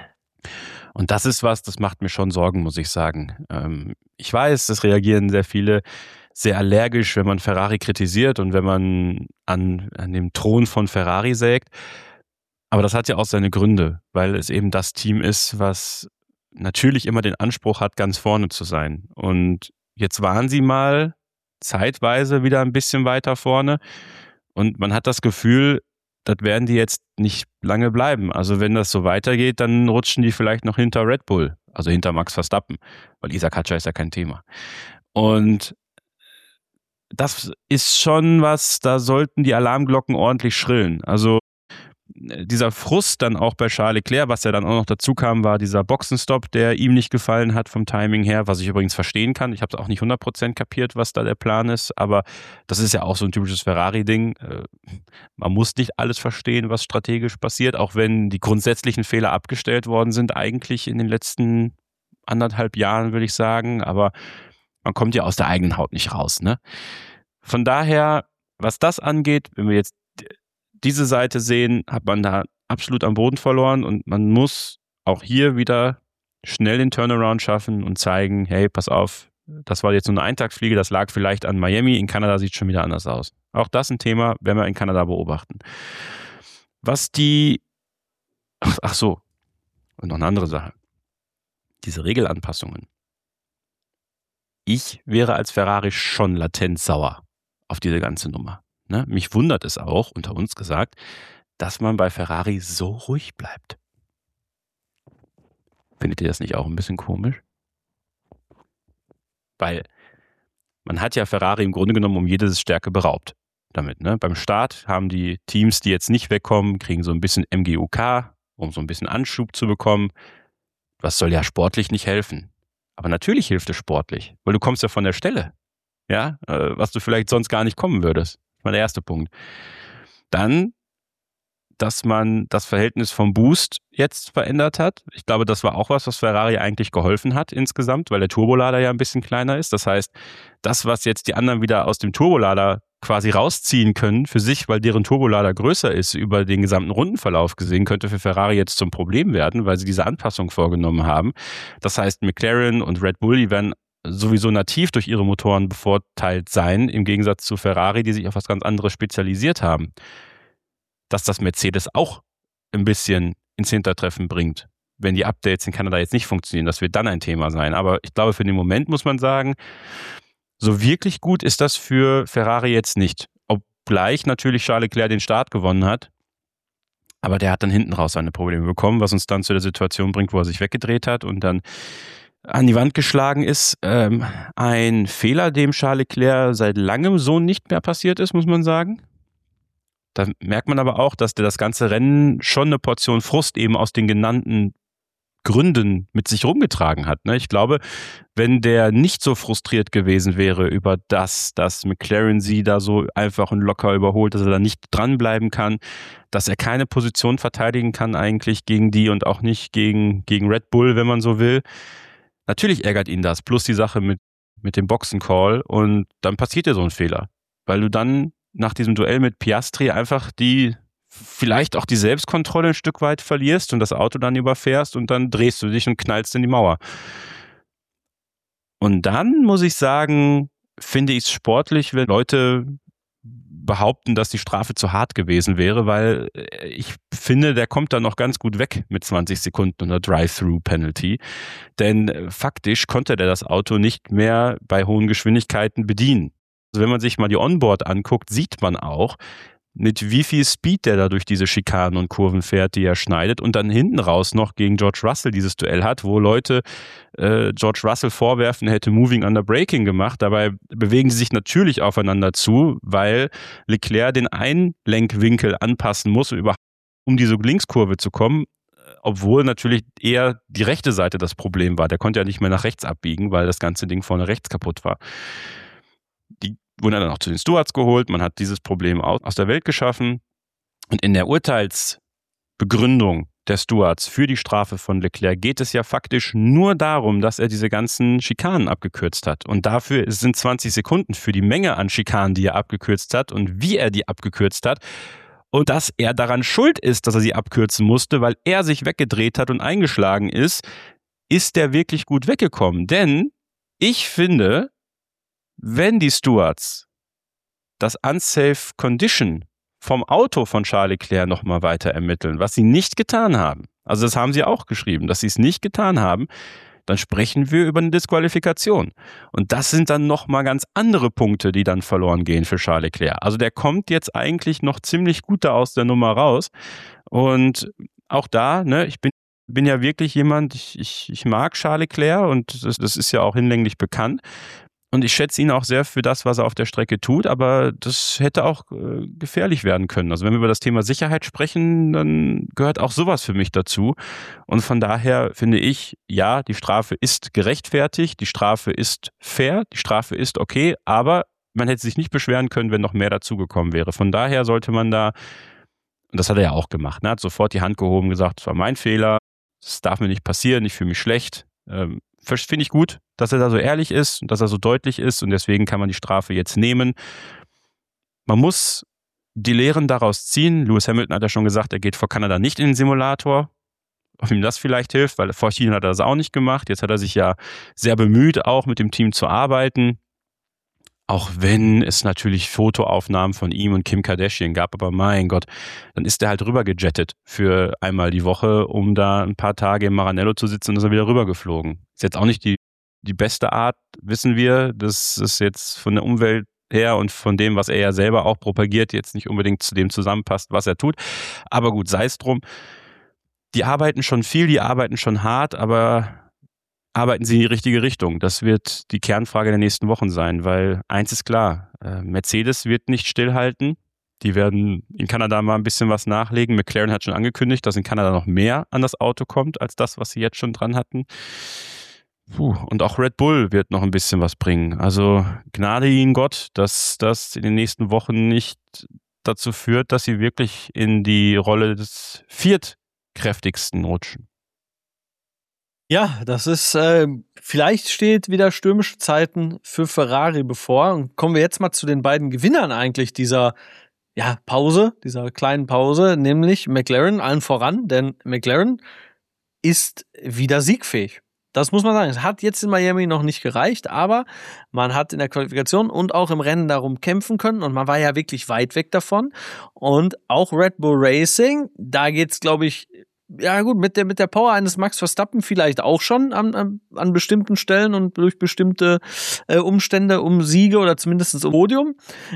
Und das ist das macht mir schon Sorgen, muss ich sagen. Ich weiß, es reagieren sehr viele sehr allergisch, wenn man Ferrari kritisiert und wenn man an dem Thron von Ferrari sägt. Aber das hat ja auch seine Gründe, weil es eben das Team ist, was natürlich immer den Anspruch hat, ganz vorne zu sein. Und jetzt waren sie mal zeitweise wieder ein bisschen weiter vorne und man hat das Gefühl, das werden die jetzt nicht lange bleiben. Also wenn das so weitergeht, dann rutschen die vielleicht noch hinter Red Bull, also hinter Max Verstappen, weil Isa Katscha ist ja kein Thema. Und das ist schon was, da sollten die Alarmglocken ordentlich schrillen. Also dieser Frust dann auch bei Charles Leclerc, was ja dann auch noch dazu kam, war dieser Boxenstopp, der ihm nicht gefallen hat vom Timing her, was ich übrigens verstehen kann. Ich habe es auch nicht 100% kapiert, was da der Plan ist, aber das ist ja auch so ein typisches Ferrari-Ding. Man muss nicht alles verstehen, was strategisch passiert, auch wenn die grundsätzlichen Fehler abgestellt worden sind, eigentlich in den letzten 1,5 Jahren, würde ich sagen, aber man kommt ja aus der eigenen Haut nicht raus, ne? Von daher, was das angeht, wenn wir jetzt diese Seite sehen, hat man da absolut am Boden verloren und man muss auch hier wieder schnell den Turnaround schaffen und zeigen, hey, pass auf, das war jetzt nur eine Eintagsfliege, das lag vielleicht an Miami, in Kanada sieht es schon wieder anders aus. Auch das ein Thema, werden wir in Kanada beobachten. Was ach so, und noch eine andere Sache, diese Regelanpassungen. Ich wäre als Ferrari schon latent sauer auf diese ganze Nummer. Ne? Mich wundert es auch, unter uns gesagt, dass man bei Ferrari so ruhig bleibt. Findet ihr das nicht auch ein bisschen komisch? Weil man hat ja Ferrari im Grunde genommen um jede Stärke beraubt damit. Ne? Beim Start haben die Teams, die jetzt nicht wegkommen, kriegen so ein bisschen MGUK, um so ein bisschen Anschub zu bekommen. Was soll ja sportlich nicht helfen? Aber natürlich hilft es sportlich, weil du kommst ja von der Stelle. Ja, was du vielleicht sonst gar nicht kommen würdest. Das war der erste Punkt. Dann, dass man das Verhältnis vom Boost jetzt verändert hat. Ich glaube, das war auch was Ferrari eigentlich geholfen hat insgesamt, weil der Turbolader ja ein bisschen kleiner ist. Das heißt, das, was jetzt die anderen wieder aus dem Turbolader quasi rausziehen können für sich, weil deren Turbolader größer ist, über den gesamten Rundenverlauf gesehen, könnte für Ferrari jetzt zum Problem werden, weil sie diese Anpassung vorgenommen haben. Das heißt, McLaren und Red Bull, die werden sowieso nativ durch ihre Motoren bevorteilt sein, im Gegensatz zu Ferrari, die sich auf was ganz anderes spezialisiert haben. Dass das Mercedes auch ein bisschen ins Hintertreffen bringt, wenn die Updates in Kanada jetzt nicht funktionieren. Das wird dann ein Thema sein. Aber ich glaube, für den Moment muss man sagen, so wirklich gut ist das für Ferrari jetzt nicht. Obgleich natürlich Charles Leclerc den Start gewonnen hat. Aber der hat dann hinten raus seine Probleme bekommen, was uns dann zu der Situation bringt, wo er sich weggedreht hat und dann an die Wand geschlagen ist. Ein Fehler, dem Charles Leclerc seit langem so nicht mehr passiert ist, muss man sagen. Da merkt man aber auch, dass der das ganze Rennen schon eine Portion Frust eben aus den genannten Gründen mit sich rumgetragen hat. Ich glaube, wenn der nicht so frustriert gewesen wäre über das, dass McLaren sie da so einfach und locker überholt, dass er da nicht dranbleiben kann, dass er keine Position verteidigen kann eigentlich gegen die und auch nicht gegen Red Bull, wenn man so will. Natürlich ärgert ihn das, plus die Sache mit dem Boxencall und dann passiert dir so ein Fehler, weil du dann nach diesem Duell mit Piastri einfach vielleicht auch die Selbstkontrolle ein Stück weit verlierst und das Auto dann überfährst und dann drehst du dich und knallst in die Mauer. Und dann muss ich sagen, finde ich es sportlich, wenn Leute behaupten, dass die Strafe zu hart gewesen wäre, weil ich finde, der kommt dann noch ganz gut weg mit 20 Sekunden unter Drive-Through-Penalty. Denn faktisch konnte der das Auto nicht mehr bei hohen Geschwindigkeiten bedienen. Also wenn man sich mal die Onboard anguckt, sieht man auch, mit wie viel Speed der da durch diese Schikanen und Kurven fährt, die er schneidet und dann hinten raus noch gegen George Russell dieses Duell hat, wo Leute George Russell vorwerfen, er hätte Moving Under Braking gemacht. Dabei bewegen sie sich natürlich aufeinander zu, weil Leclerc den Einlenkwinkel anpassen muss, um diese Linkskurve zu kommen, obwohl natürlich eher die rechte Seite das Problem war. Der konnte ja nicht mehr nach rechts abbiegen, weil das ganze Ding vorne rechts kaputt war. Die wurden dann auch zu den Stewards geholt. Man hat dieses Problem aus der Welt geschaffen. Und in der Urteilsbegründung der Stewards für die Strafe von Leclerc geht es ja faktisch nur darum, dass er diese ganzen Schikanen abgekürzt hat. Und dafür sind 20 Sekunden für die Menge an Schikanen, die er abgekürzt hat und wie er die abgekürzt hat. Und dass er daran schuld ist, dass er sie abkürzen musste, weil er sich weggedreht hat und eingeschlagen ist der wirklich gut weggekommen. Denn ich finde, wenn die Stewards das Unsafe Condition vom Auto von Charles Leclerc nochmal weiter ermitteln, was sie nicht getan haben, also das haben sie auch geschrieben, dass sie es nicht getan haben, dann sprechen wir über eine Disqualifikation. Und das sind dann nochmal ganz andere Punkte, die dann verloren gehen für Charles Leclerc. Also der kommt jetzt eigentlich noch ziemlich gut da aus der Nummer raus. Und auch da, ich bin ja wirklich jemand, ich mag Charles Leclerc und das ist ja auch hinlänglich bekannt. Und ich schätze ihn auch sehr für das, was er auf der Strecke tut, aber das hätte auch gefährlich werden können. Also wenn wir über das Thema Sicherheit sprechen, dann gehört auch sowas für mich dazu. Und von daher finde ich, ja, die Strafe ist gerechtfertigt, die Strafe ist fair, die Strafe ist okay, aber man hätte sich nicht beschweren können, wenn noch mehr dazugekommen wäre. Von daher sollte man da, und das hat er ja auch gemacht, hat sofort die Hand gehoben, gesagt, es war mein Fehler, es darf mir nicht passieren, ich fühle mich schlecht. Finde ich gut, dass er da so ehrlich ist und dass er so deutlich ist und deswegen kann man die Strafe jetzt nehmen. Man muss die Lehren daraus ziehen. Lewis Hamilton hat ja schon gesagt, er geht vor Kanada nicht in den Simulator. Ob ihm das vielleicht hilft, weil vor China hat er das auch nicht gemacht. Jetzt hat er sich ja sehr bemüht, auch mit dem Team zu arbeiten. Auch wenn es natürlich Fotoaufnahmen von ihm und Kim Kardashian gab, aber mein Gott, dann ist er halt rübergejettet für einmal die Woche, um da ein paar Tage im Maranello zu sitzen und ist er wieder rübergeflogen. Ist jetzt auch nicht die beste Art, wissen wir, dass es jetzt von der Umwelt her und von dem, was er ja selber auch propagiert, jetzt nicht unbedingt zu dem zusammenpasst, was er tut. Aber gut, sei es drum. Die arbeiten schon viel, die arbeiten schon hart, aber arbeiten sie in die richtige Richtung? Das wird die Kernfrage der nächsten Wochen sein, weil eins ist klar, Mercedes wird nicht stillhalten. Die werden in Kanada mal ein bisschen was nachlegen. McLaren hat schon angekündigt, dass in Kanada noch mehr an das Auto kommt, als das, was sie jetzt schon dran hatten. Und auch Red Bull wird noch ein bisschen was bringen. Also Gnade ihnen Gott, dass das in den nächsten Wochen nicht dazu führt, dass sie wirklich in die Rolle des viertkräftigsten rutschen. Ja, das ist, vielleicht steht wieder stürmische Zeiten für Ferrari bevor. Und kommen wir jetzt mal zu den beiden Gewinnern eigentlich dieser Pause, dieser kleinen Pause, nämlich McLaren, allen voran, denn McLaren ist wieder siegfähig. Das muss man sagen. Es hat jetzt in Miami noch nicht gereicht, aber man hat in der Qualifikation und auch im Rennen darum kämpfen können und man war ja wirklich weit weg davon. Und auch Red Bull Racing, da geht's, glaube ich, ja gut, mit der Power eines Max Verstappen vielleicht auch schon an bestimmten Stellen und durch bestimmte Umstände um Siege oder zumindest um Podium.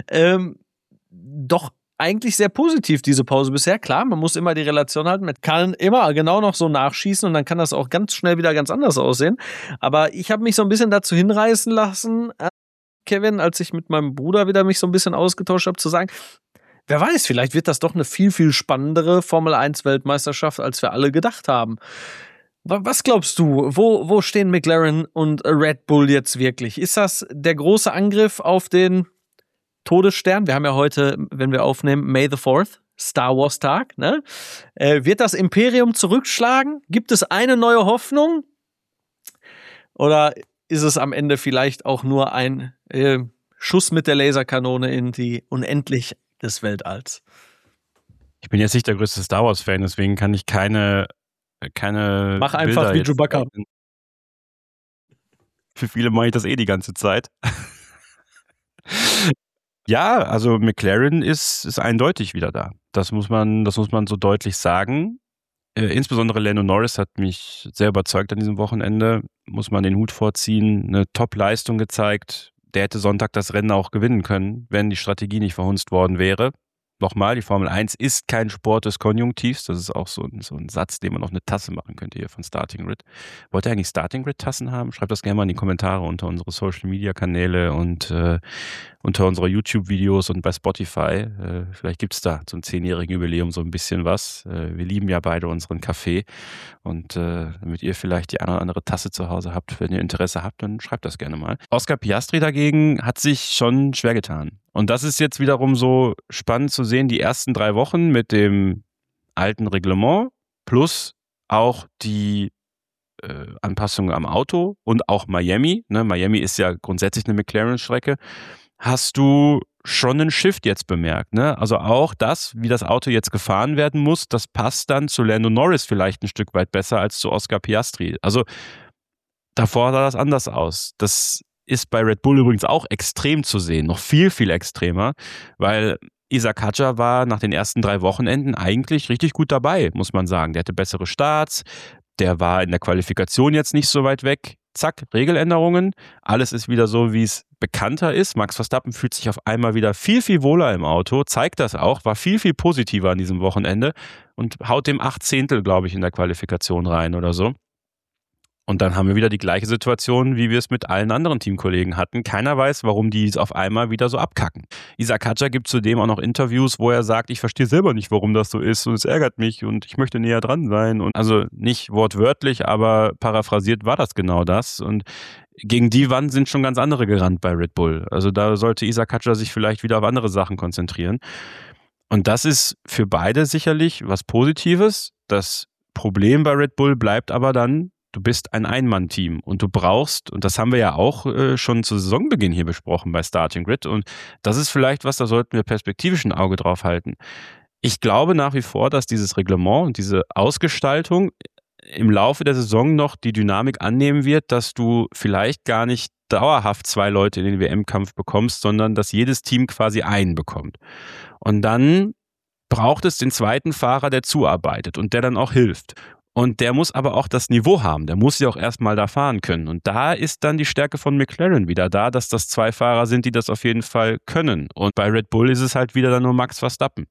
Doch eigentlich sehr positiv, diese Pause bisher. Klar, man muss immer die Relation halten. Man kann immer genau noch so nachschießen und dann kann das auch ganz schnell wieder ganz anders aussehen. Aber ich habe mich so ein bisschen dazu hinreißen lassen, Kevin, als ich mit meinem Bruder wieder mich so ein bisschen ausgetauscht habe, zu sagen, wer weiß, vielleicht wird das doch eine viel, viel spannendere Formel-1-Weltmeisterschaft, als wir alle gedacht haben. Was glaubst du, wo stehen McLaren und Red Bull jetzt wirklich? Ist das der große Angriff auf den Todesstern? Wir haben ja heute, wenn wir aufnehmen, May the 4th, Star Wars Tag. Ne? Wird das Imperium zurückschlagen? Gibt es eine neue Hoffnung? Oder ist es am Ende vielleicht auch nur ein Schuss mit der Laserkanone in die Unendlichkeit des Weltalls? Ich bin jetzt nicht der größte Star Wars-Fan, deswegen kann ich keine Mach einfach Bilder wie Chewbacca. Für viele mache ich das die ganze Zeit. Ja, also McLaren ist eindeutig wieder da. Das muss man so deutlich sagen. Insbesondere Lando Norris hat mich sehr überzeugt an diesem Wochenende. Muss man den Hut vorziehen. Eine Top-Leistung gezeigt. Der hätte Sonntag das Rennen auch gewinnen können, wenn die Strategie nicht verhunzt worden wäre. Nochmal, die Formel 1 ist kein Sport des Konjunktivs. Das ist auch so ein Satz, den man auf eine Tasse machen könnte hier von Starting Grid. Wollt ihr eigentlich Starting Grid Tassen haben? Schreibt das gerne mal in die Kommentare unter unsere Social Media Kanäle und unter unsere YouTube-Videos und bei Spotify. Vielleicht gibt's da zum 10-jährigen Jubiläum so ein bisschen was. Wir lieben ja beide unseren Kaffee. Und damit ihr vielleicht die eine oder andere Tasse zu Hause habt, wenn ihr Interesse habt, dann schreibt das gerne mal. Oscar Piastri dagegen hat sich schon schwer getan. Und das ist jetzt wiederum so spannend zu sehen, die ersten 3 Wochen mit dem alten Reglement plus auch die Anpassungen am Auto und auch Miami. Ne? Miami ist ja grundsätzlich eine McLaren-Strecke. Hast du schon einen Shift jetzt bemerkt? Ne? Also auch das, wie das Auto jetzt gefahren werden muss, das passt dann zu Lando Norris vielleicht ein Stück weit besser als zu Oscar Piastri. Also davor sah das anders aus. Das ist bei Red Bull übrigens auch extrem zu sehen, noch viel, viel extremer, weil Isaac Hadjar war nach den ersten 3 Wochenenden eigentlich richtig gut dabei, muss man sagen. Der hatte bessere Starts, der war in der Qualifikation jetzt nicht so weit weg. Zack, Regeländerungen, alles ist wieder so, wie es bekannter ist. Max Verstappen fühlt sich auf einmal wieder viel, viel wohler im Auto, zeigt das auch, war viel, viel positiver an diesem Wochenende und haut dem 8/10, glaube ich, in der Qualifikation rein oder so. Und dann haben wir wieder die gleiche Situation, wie wir es mit allen anderen Teamkollegen hatten. Keiner weiß, warum die es auf einmal wieder so abkacken. Isaac Hadjar gibt zudem auch noch Interviews, wo er sagt, ich verstehe selber nicht, warum das so ist und es ärgert mich und ich möchte näher dran sein. Und also nicht wortwörtlich, aber paraphrasiert war das genau das. Und gegen die Wand sind schon ganz andere gerannt bei Red Bull. Also da sollte Isaac Hadjar sich vielleicht wieder auf andere Sachen konzentrieren. Und das ist für beide sicherlich was Positives. Das Problem bei Red Bull bleibt aber dann, du bist ein Ein-Mann-Team und du brauchst, und das haben wir ja auch schon zu Saisonbeginn hier besprochen bei Starting Grid, und das ist vielleicht was, da sollten wir perspektivisch ein Auge drauf halten. Ich glaube nach wie vor, dass dieses Reglement und diese Ausgestaltung im Laufe der Saison noch die Dynamik annehmen wird, dass du vielleicht gar nicht dauerhaft 2 Leute in den WM-Kampf bekommst, sondern dass jedes Team quasi einen bekommt. Und dann braucht es den zweiten Fahrer, der zuarbeitet und der dann auch hilft. Und der muss aber auch das Niveau haben. Der muss ja auch erstmal da fahren können. Und da ist dann die Stärke von McLaren wieder da, dass das 2 Fahrer sind, die das auf jeden Fall können. Und bei Red Bull ist es halt wieder dann nur Max Verstappen.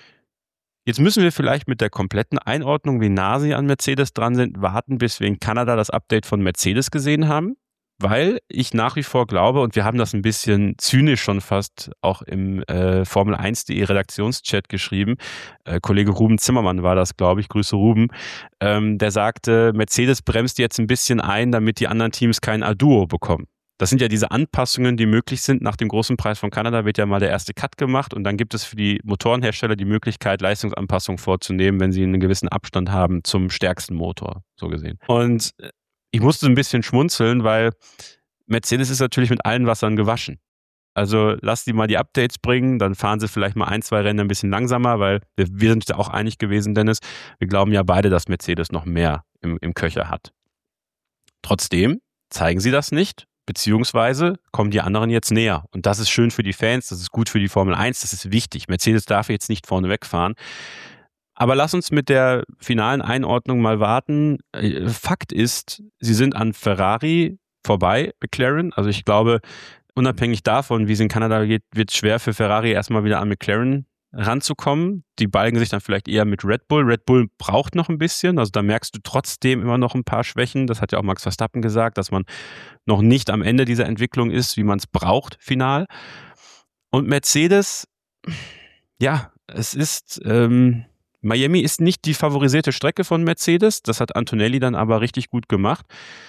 Jetzt müssen wir vielleicht mit der kompletten Einordnung, wie nah sie an Mercedes dran sind, warten, bis wir in Kanada das Update von Mercedes gesehen haben. weil ich nach wie vor glaube, und wir haben das ein bisschen zynisch schon fast auch im Formel1.de Redaktionschat geschrieben, Kollege Ruben Zimmermann war das, glaube ich, Grüße Ruben, der sagte, Mercedes bremst jetzt ein bisschen ein, damit die anderen Teams kein A-Duo bekommen. Das sind ja diese Anpassungen, die möglich sind. Nach dem großen Preis von Kanada wird ja mal der erste Cut gemacht und dann gibt es für die Motorenhersteller die Möglichkeit, Leistungsanpassungen vorzunehmen, wenn sie einen gewissen Abstand haben zum stärksten Motor, so gesehen. Und ich musste ein bisschen schmunzeln, weil Mercedes ist natürlich mit allen Wassern gewaschen. Also lass die mal die Updates bringen, dann fahren sie vielleicht mal 1-2 Rennen ein bisschen langsamer, weil wir sind da auch einig gewesen, Dennis. Wir glauben ja beide, dass Mercedes noch mehr im Köcher hat. Trotzdem zeigen sie das nicht. Beziehungsweise kommen die anderen jetzt näher. Und das ist schön für die Fans, das ist gut für die Formel 1, das ist wichtig. Mercedes darf jetzt nicht vorne wegfahren. Aber lass uns mit der finalen Einordnung mal warten. Fakt ist, sie sind an Ferrari vorbei, McLaren. Also ich glaube, unabhängig davon, wie es in Kanada geht, wird es schwer für Ferrari erstmal wieder an McLaren ranzukommen. Die balgen sich dann vielleicht eher mit Red Bull. Red Bull braucht noch ein bisschen, also da merkst du trotzdem immer noch ein paar Schwächen. Das hat ja auch Max Verstappen gesagt, dass man noch nicht am Ende dieser Entwicklung ist, wie man es braucht, final. Und Mercedes, ja, es ist, Miami ist nicht die favorisierte Strecke von Mercedes. Das hat Antonelli dann aber richtig gut gemacht.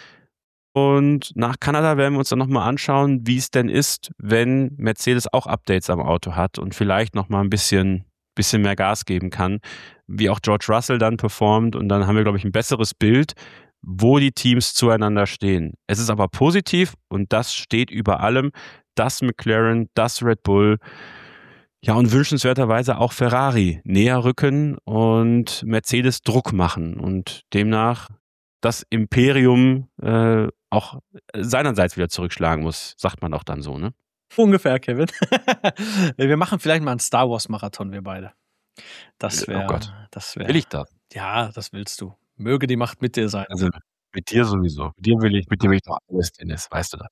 Und nach Kanada werden wir uns dann nochmal anschauen, wie es denn ist, wenn Mercedes auch Updates am Auto hat und vielleicht nochmal ein bisschen mehr Gas geben kann, wie auch George Russell dann performt. Und dann haben wir, glaube ich, ein besseres Bild, wo die Teams zueinander stehen. Es ist aber positiv und das steht über allem, dass McLaren, das Red Bull, ja, und wünschenswerterweise auch Ferrari näher rücken und Mercedes Druck machen und demnach das Imperium auch seinerseits wieder zurückschlagen muss, sagt man auch dann so, ne? Ungefähr, Kevin. Wir machen vielleicht mal einen Star Wars Marathon, wir beide. Das wäre. Oh Gott. Wär, will ich das? Ja, das willst du. Möge die Macht mit dir sein. Also mit dir sowieso. Mit dir will ich doch alles, Dennis, weißt du das?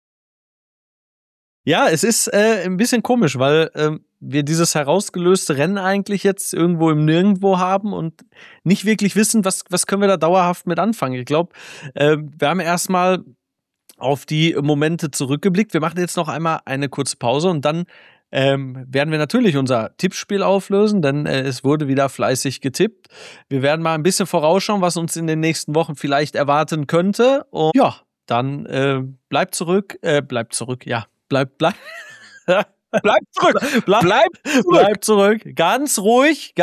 Ja, es ist ein bisschen komisch, weil wir dieses herausgelöste Rennen eigentlich jetzt irgendwo im Nirgendwo haben und nicht wirklich wissen, was können wir da dauerhaft mit anfangen. Ich glaube, wir haben erstmal auf die Momente zurückgeblickt. Wir machen jetzt noch einmal eine kurze Pause und dann werden wir natürlich unser Tippspiel auflösen, denn es wurde wieder fleißig getippt. Wir werden mal ein bisschen vorausschauen, was uns in den nächsten Wochen vielleicht erwarten könnte. Und ja, dann bleibt zurück, ja. Bleibt zurück. Bleibt zurück. Ganz ruhig.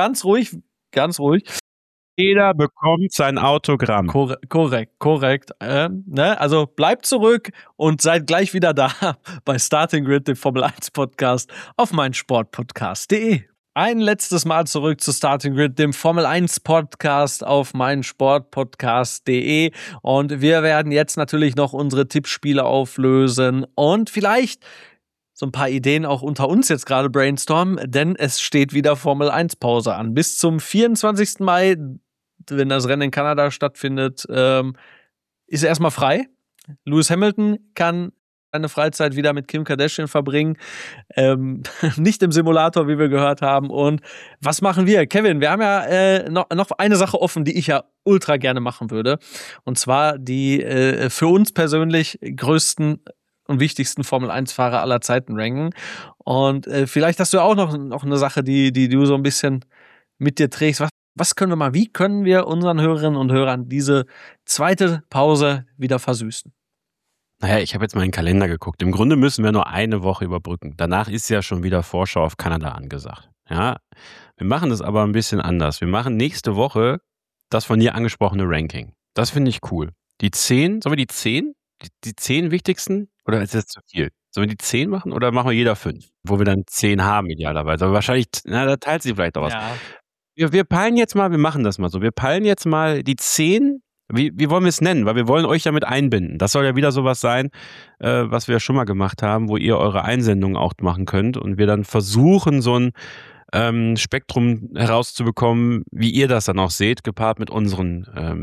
Jeder bekommt sein Autogramm. Korrekt. Also bleibt zurück und seid gleich wieder da bei Starting Grid, dem Formel 1 Podcast auf meinsportpodcast.de. Ein letztes Mal zurück zu Starting Grid, dem Formel 1 Podcast auf meinsportpodcast.de. Und wir werden jetzt natürlich noch unsere Tippspiele auflösen und vielleicht so ein paar Ideen auch unter uns jetzt gerade brainstormen, denn es steht wieder Formel 1 Pause an. Bis zum 24. Mai, wenn das Rennen in Kanada stattfindet, ist er erstmal frei. Lewis Hamilton kann seine Freizeit wieder mit Kim Kardashian verbringen. Nicht im Simulator, wie wir gehört haben. Und was machen wir? Kevin, wir haben ja noch eine Sache offen, die ich ja ultra gerne machen würde. Und zwar die für uns persönlich größten und wichtigsten Formel-1-Fahrer aller Zeiten ranken. Und vielleicht hast du auch noch eine Sache, die du so ein bisschen mit dir trägst. Wie können wir unseren Hörerinnen und Hörern diese zweite Pause wieder versüßen? Naja, ich habe jetzt mal in den Kalender geguckt. Im Grunde müssen wir nur eine Woche überbrücken. Danach ist ja schon wieder Vorschau auf Kanada angesagt. Ja, wir machen das aber ein bisschen anders. Wir machen nächste Woche das von dir angesprochene Ranking. Das finde ich cool. Die 10, sollen wir die 10? Die 10 wichtigsten? Oder ist das zu viel? Sollen wir die 10 machen oder machen wir jeder 5? Wo wir dann 10 haben idealerweise. Aber wahrscheinlich, da teilt sie vielleicht auch was. Ja. Wir peilen jetzt mal, wir machen das mal so. Wir peilen jetzt mal die 10. Wie wollen wir es nennen? Weil wir wollen euch damit einbinden. Das soll ja wieder sowas sein, was wir ja schon mal gemacht haben, wo ihr eure Einsendungen auch machen könnt und wir dann versuchen, so ein Spektrum herauszubekommen, wie ihr das dann auch seht, gepaart mit unseren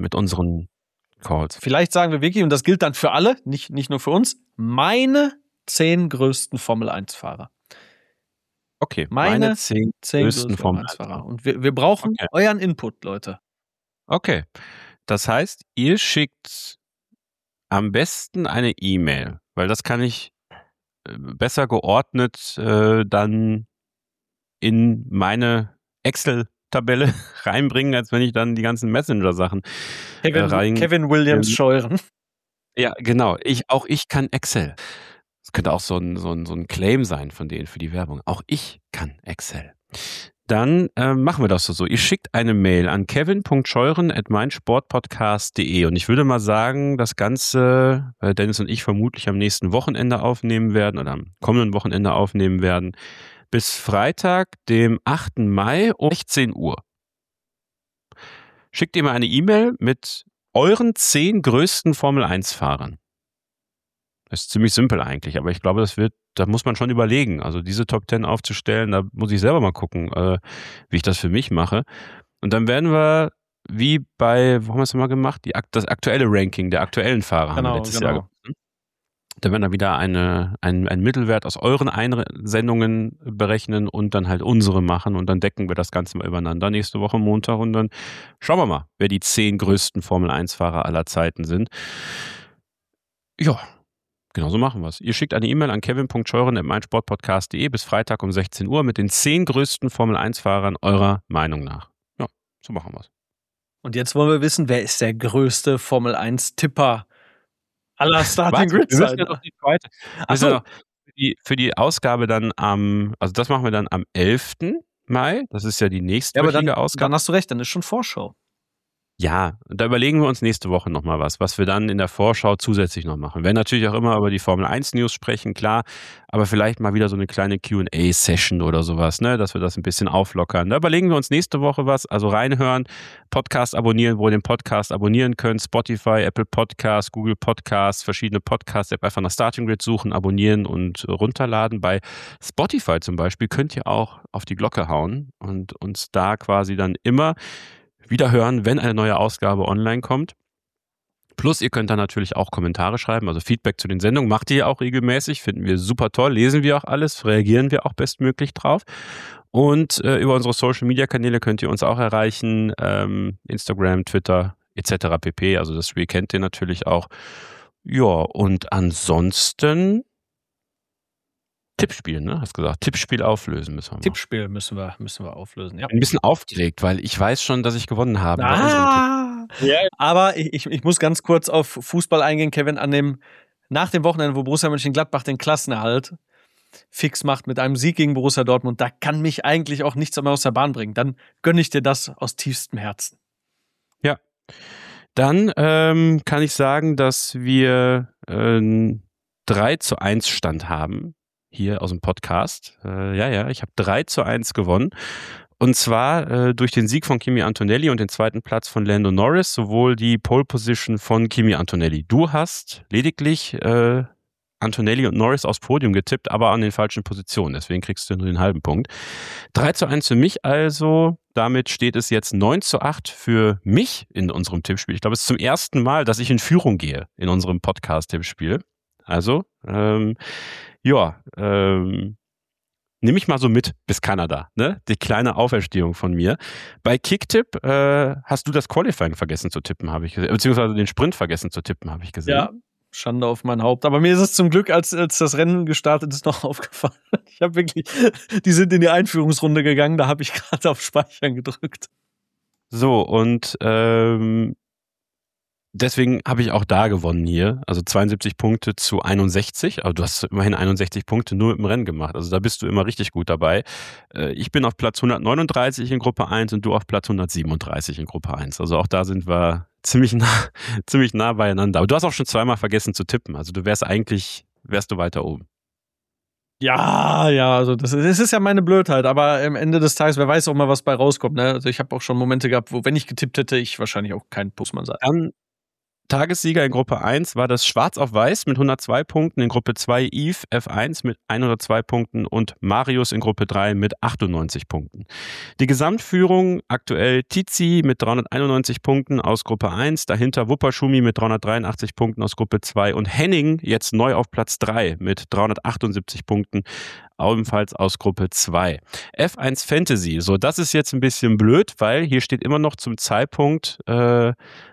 Calls. Vielleicht sagen wir wirklich, und das gilt dann für alle, nicht nur für uns, meine 10 größten Formel-1-Fahrer. Okay, meine 10 größten Formel-1-Fahrer. Und wir brauchen euren Input, Leute. Okay. Das heißt, ihr schickt am besten eine E-Mail, weil das kann ich besser geordnet dann in meine Excel-Tabelle reinbringen, als wenn ich dann die ganzen Messenger-Sachen Kevin Williams Scheuren. Ja, genau. Auch ich kann Excel. Das könnte auch so ein Claim sein von denen für die Werbung. Auch ich kann Excel. Dann machen wir das so. Ihr schickt eine Mail an kevin.scheuren@meinsportpodcast.de und ich würde mal sagen, das Ganze, weil Dennis und ich vermutlich am nächsten Wochenende aufnehmen werden oder am kommenden Wochenende aufnehmen werden, bis Freitag, dem 8. Mai um 16 Uhr. Schickt ihr mal eine E-Mail mit euren 10 größten Formel-1-Fahrern. Das ist ziemlich simpel eigentlich, aber ich glaube, da muss man schon überlegen. Also diese Top 10 aufzustellen, da muss ich selber mal gucken, wie ich das für mich mache. Und dann werden wir, wie bei, wo haben wir es mal gemacht? Das aktuelle Ranking der aktuellen Fahrer haben wir letztes Jahr gemacht. Da werden wir wieder einen Mittelwert aus euren Einsendungen berechnen und dann halt unsere machen und dann decken wir das Ganze mal übereinander nächste Woche Montag und dann schauen wir mal, wer die 10 größten Formel-1-Fahrer aller Zeiten sind. Ja, genau so machen wir es. Ihr schickt eine E-Mail an kevin.scheuren@meinsportpodcast.de bis Freitag um 16 Uhr mit den 10 größten Formel-1-Fahrern eurer Meinung nach. Ja, so machen wir es. Und jetzt wollen wir wissen, wer ist der größte Formel-1-Tipper aller Starting Grid Wir müssen ja noch die zweite. Also für die Ausgabe dann also das machen wir dann am 11. Mai. Das ist ja die nächstwöchige Ausgabe. Dann hast du recht, dann ist schon Vorschau. Ja, da überlegen wir uns nächste Woche nochmal was wir dann in der Vorschau zusätzlich noch machen. Wir werden natürlich auch immer über die Formel 1 News sprechen, klar, aber vielleicht mal wieder so eine kleine Q&A-Session oder sowas, ne, dass wir das ein bisschen auflockern. Da überlegen wir uns nächste Woche was, also reinhören, Podcast abonnieren, wo ihr den Podcast abonnieren könnt, Spotify, Apple Podcasts, Google Podcasts, verschiedene Podcast-App einfach nach Starting Grid suchen, abonnieren und runterladen. Bei Spotify zum Beispiel könnt ihr auch auf die Glocke hauen und uns da quasi dann immer wieder hören, wenn eine neue Ausgabe online kommt. Plus, ihr könnt da natürlich auch Kommentare schreiben, also Feedback zu den Sendungen macht ihr auch regelmäßig, finden wir super toll, lesen wir auch alles, reagieren wir auch bestmöglich drauf. Und über unsere Social-Media-Kanäle könnt ihr uns auch erreichen, Instagram, Twitter etc. pp. Also das Spiel kennt ihr natürlich auch. Ja, und ansonsten Tippspiel, ne? Hast gesagt. Tippspiel auflösen müssen wir mal. Tippspiel müssen wir auflösen, ja. Ein bisschen aufgeregt, weil ich weiß schon, dass ich gewonnen habe. Aber ich muss ganz kurz auf Fußball eingehen, Kevin, nach dem Wochenende, wo Borussia Mönchengladbach den Klassenerhalt fix macht mit einem Sieg gegen Borussia Dortmund, da kann mich eigentlich auch nichts mehr aus der Bahn bringen. Dann gönne ich dir das aus tiefstem Herzen. Ja. Dann kann ich sagen, dass wir 3:1 Stand haben. Hier aus dem Podcast. Ich habe 3:1 gewonnen. Und zwar durch den Sieg von Kimi Antonelli und den zweiten Platz von Lando Norris, sowohl die Pole Position von Kimi Antonelli. Du hast lediglich Antonelli und Norris aufs Podium getippt, aber an den falschen Positionen. Deswegen kriegst du nur den halben Punkt. 3:1 für mich also. Damit steht es jetzt 9:8 für mich in unserem Tippspiel. Ich glaube, es ist zum ersten Mal, dass ich in Führung gehe in unserem Podcast-Tippspiel. Also, nehme ich mal so mit bis Kanada, ne? Die kleine Auferstehung von mir. Bei Kicktipp hast du das Qualifying vergessen zu tippen, habe ich gesehen, beziehungsweise den Sprint vergessen zu tippen, habe ich gesehen. Ja, Schande auf mein Haupt. Aber mir ist es zum Glück, als das Rennen gestartet ist, noch aufgefallen. Ich habe wirklich, die sind in die Einführungsrunde gegangen, da habe ich gerade auf Speichern gedrückt. So, und deswegen habe ich auch da gewonnen hier, also 72 Punkte zu 61, aber du hast immerhin 61 Punkte nur mit dem Rennen gemacht, also da bist du immer richtig gut dabei. Ich bin auf Platz 139 in Gruppe 1 und du auf Platz 137 in Gruppe 1, also auch da sind wir ziemlich nah beieinander. Aber du hast auch schon zweimal vergessen zu tippen, also wärst du weiter oben. Ja, also das ist ja meine Blödheit, aber am Ende des Tages, wer weiß auch mal, was bei rauskommt, ne? Also ich habe auch schon Momente gehabt, wo, wenn ich getippt hätte, ich wahrscheinlich auch kein Postmann sei. Dann Tagessieger in Gruppe 1 war das Schwarz auf Weiß mit 102 Punkten, in Gruppe 2 Yves F1 mit 102 Punkten und Marius in Gruppe 3 mit 98 Punkten. Die Gesamtführung aktuell Tizi mit 391 Punkten aus Gruppe 1, dahinter Wupperschumi mit 383 Punkten aus Gruppe 2 und Henning jetzt neu auf Platz 3 mit 378 Punkten, ebenfalls aus Gruppe 2. F1 Fantasy, so das ist jetzt ein bisschen blöd, weil hier steht immer noch zum Zeitpunkt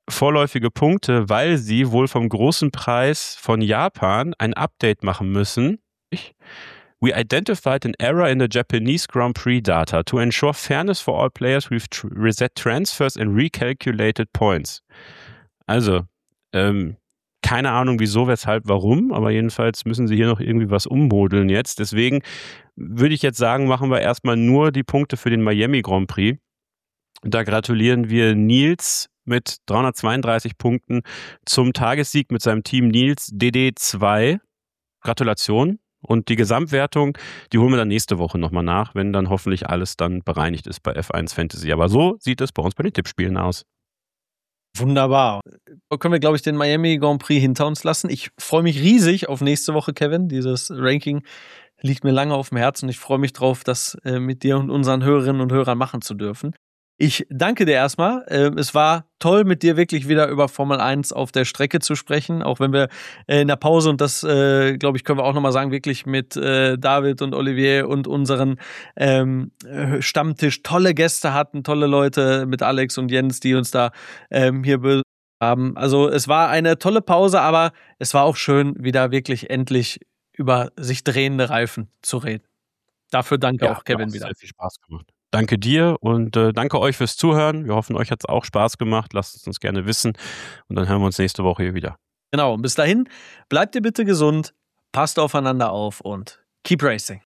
vorläufige Punkte, weil sie wohl vom großen Preis von Japan ein Update machen müssen. We identified an error in the Japanese Grand Prix data. To ensure fairness for all players, we've reset transfers and recalculated points. Also, keine Ahnung wieso, weshalb, warum, aber jedenfalls müssen sie hier noch irgendwie was ummodeln jetzt. Deswegen würde ich jetzt sagen, machen wir erstmal nur die Punkte für den Miami Grand Prix. Da gratulieren wir Nils mit 332 Punkten zum Tagessieg mit seinem Team Nils DD2. Gratulation. Und die Gesamtwertung, die holen wir dann nächste Woche nochmal nach, wenn dann hoffentlich alles dann bereinigt ist bei F1 Fantasy. Aber so sieht es bei uns bei den Tippspielen aus. Wunderbar. Da können wir, glaube ich, den Miami Grand Prix hinter uns lassen. Ich freue mich riesig auf nächste Woche, Kevin. Dieses Ranking liegt mir lange auf dem Herzen. Ich freue mich drauf, das mit dir und unseren Hörerinnen und Hörern machen zu dürfen. Ich danke dir erstmal. Es war toll, mit dir wirklich wieder über Formel 1 auf der Strecke zu sprechen, auch wenn wir in der Pause, und das, glaube ich, können wir auch nochmal sagen, wirklich mit David und Olivier und unseren Stammtisch tolle Gäste hatten, tolle Leute mit Alex und Jens, die uns da hier haben. Also es war eine tolle Pause, aber es war auch schön, wieder wirklich endlich über sich drehende Reifen zu reden. Dafür danke auch Kevin wieder. Sehr viel Spaß gemacht. Danke dir und danke euch fürs Zuhören. Wir hoffen, euch hat es auch Spaß gemacht. Lasst es uns gerne wissen und dann hören wir uns nächste Woche hier wieder. Genau, und bis dahin, bleibt ihr bitte gesund, passt aufeinander auf und keep racing.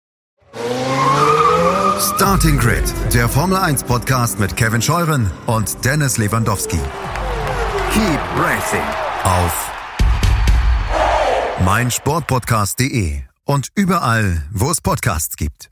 Starting Grid, der Formel 1 Podcast mit Kevin Scheuren und Dennis Lewandowski. Keep racing auf meinsportpodcast.de und überall, wo es Podcasts gibt.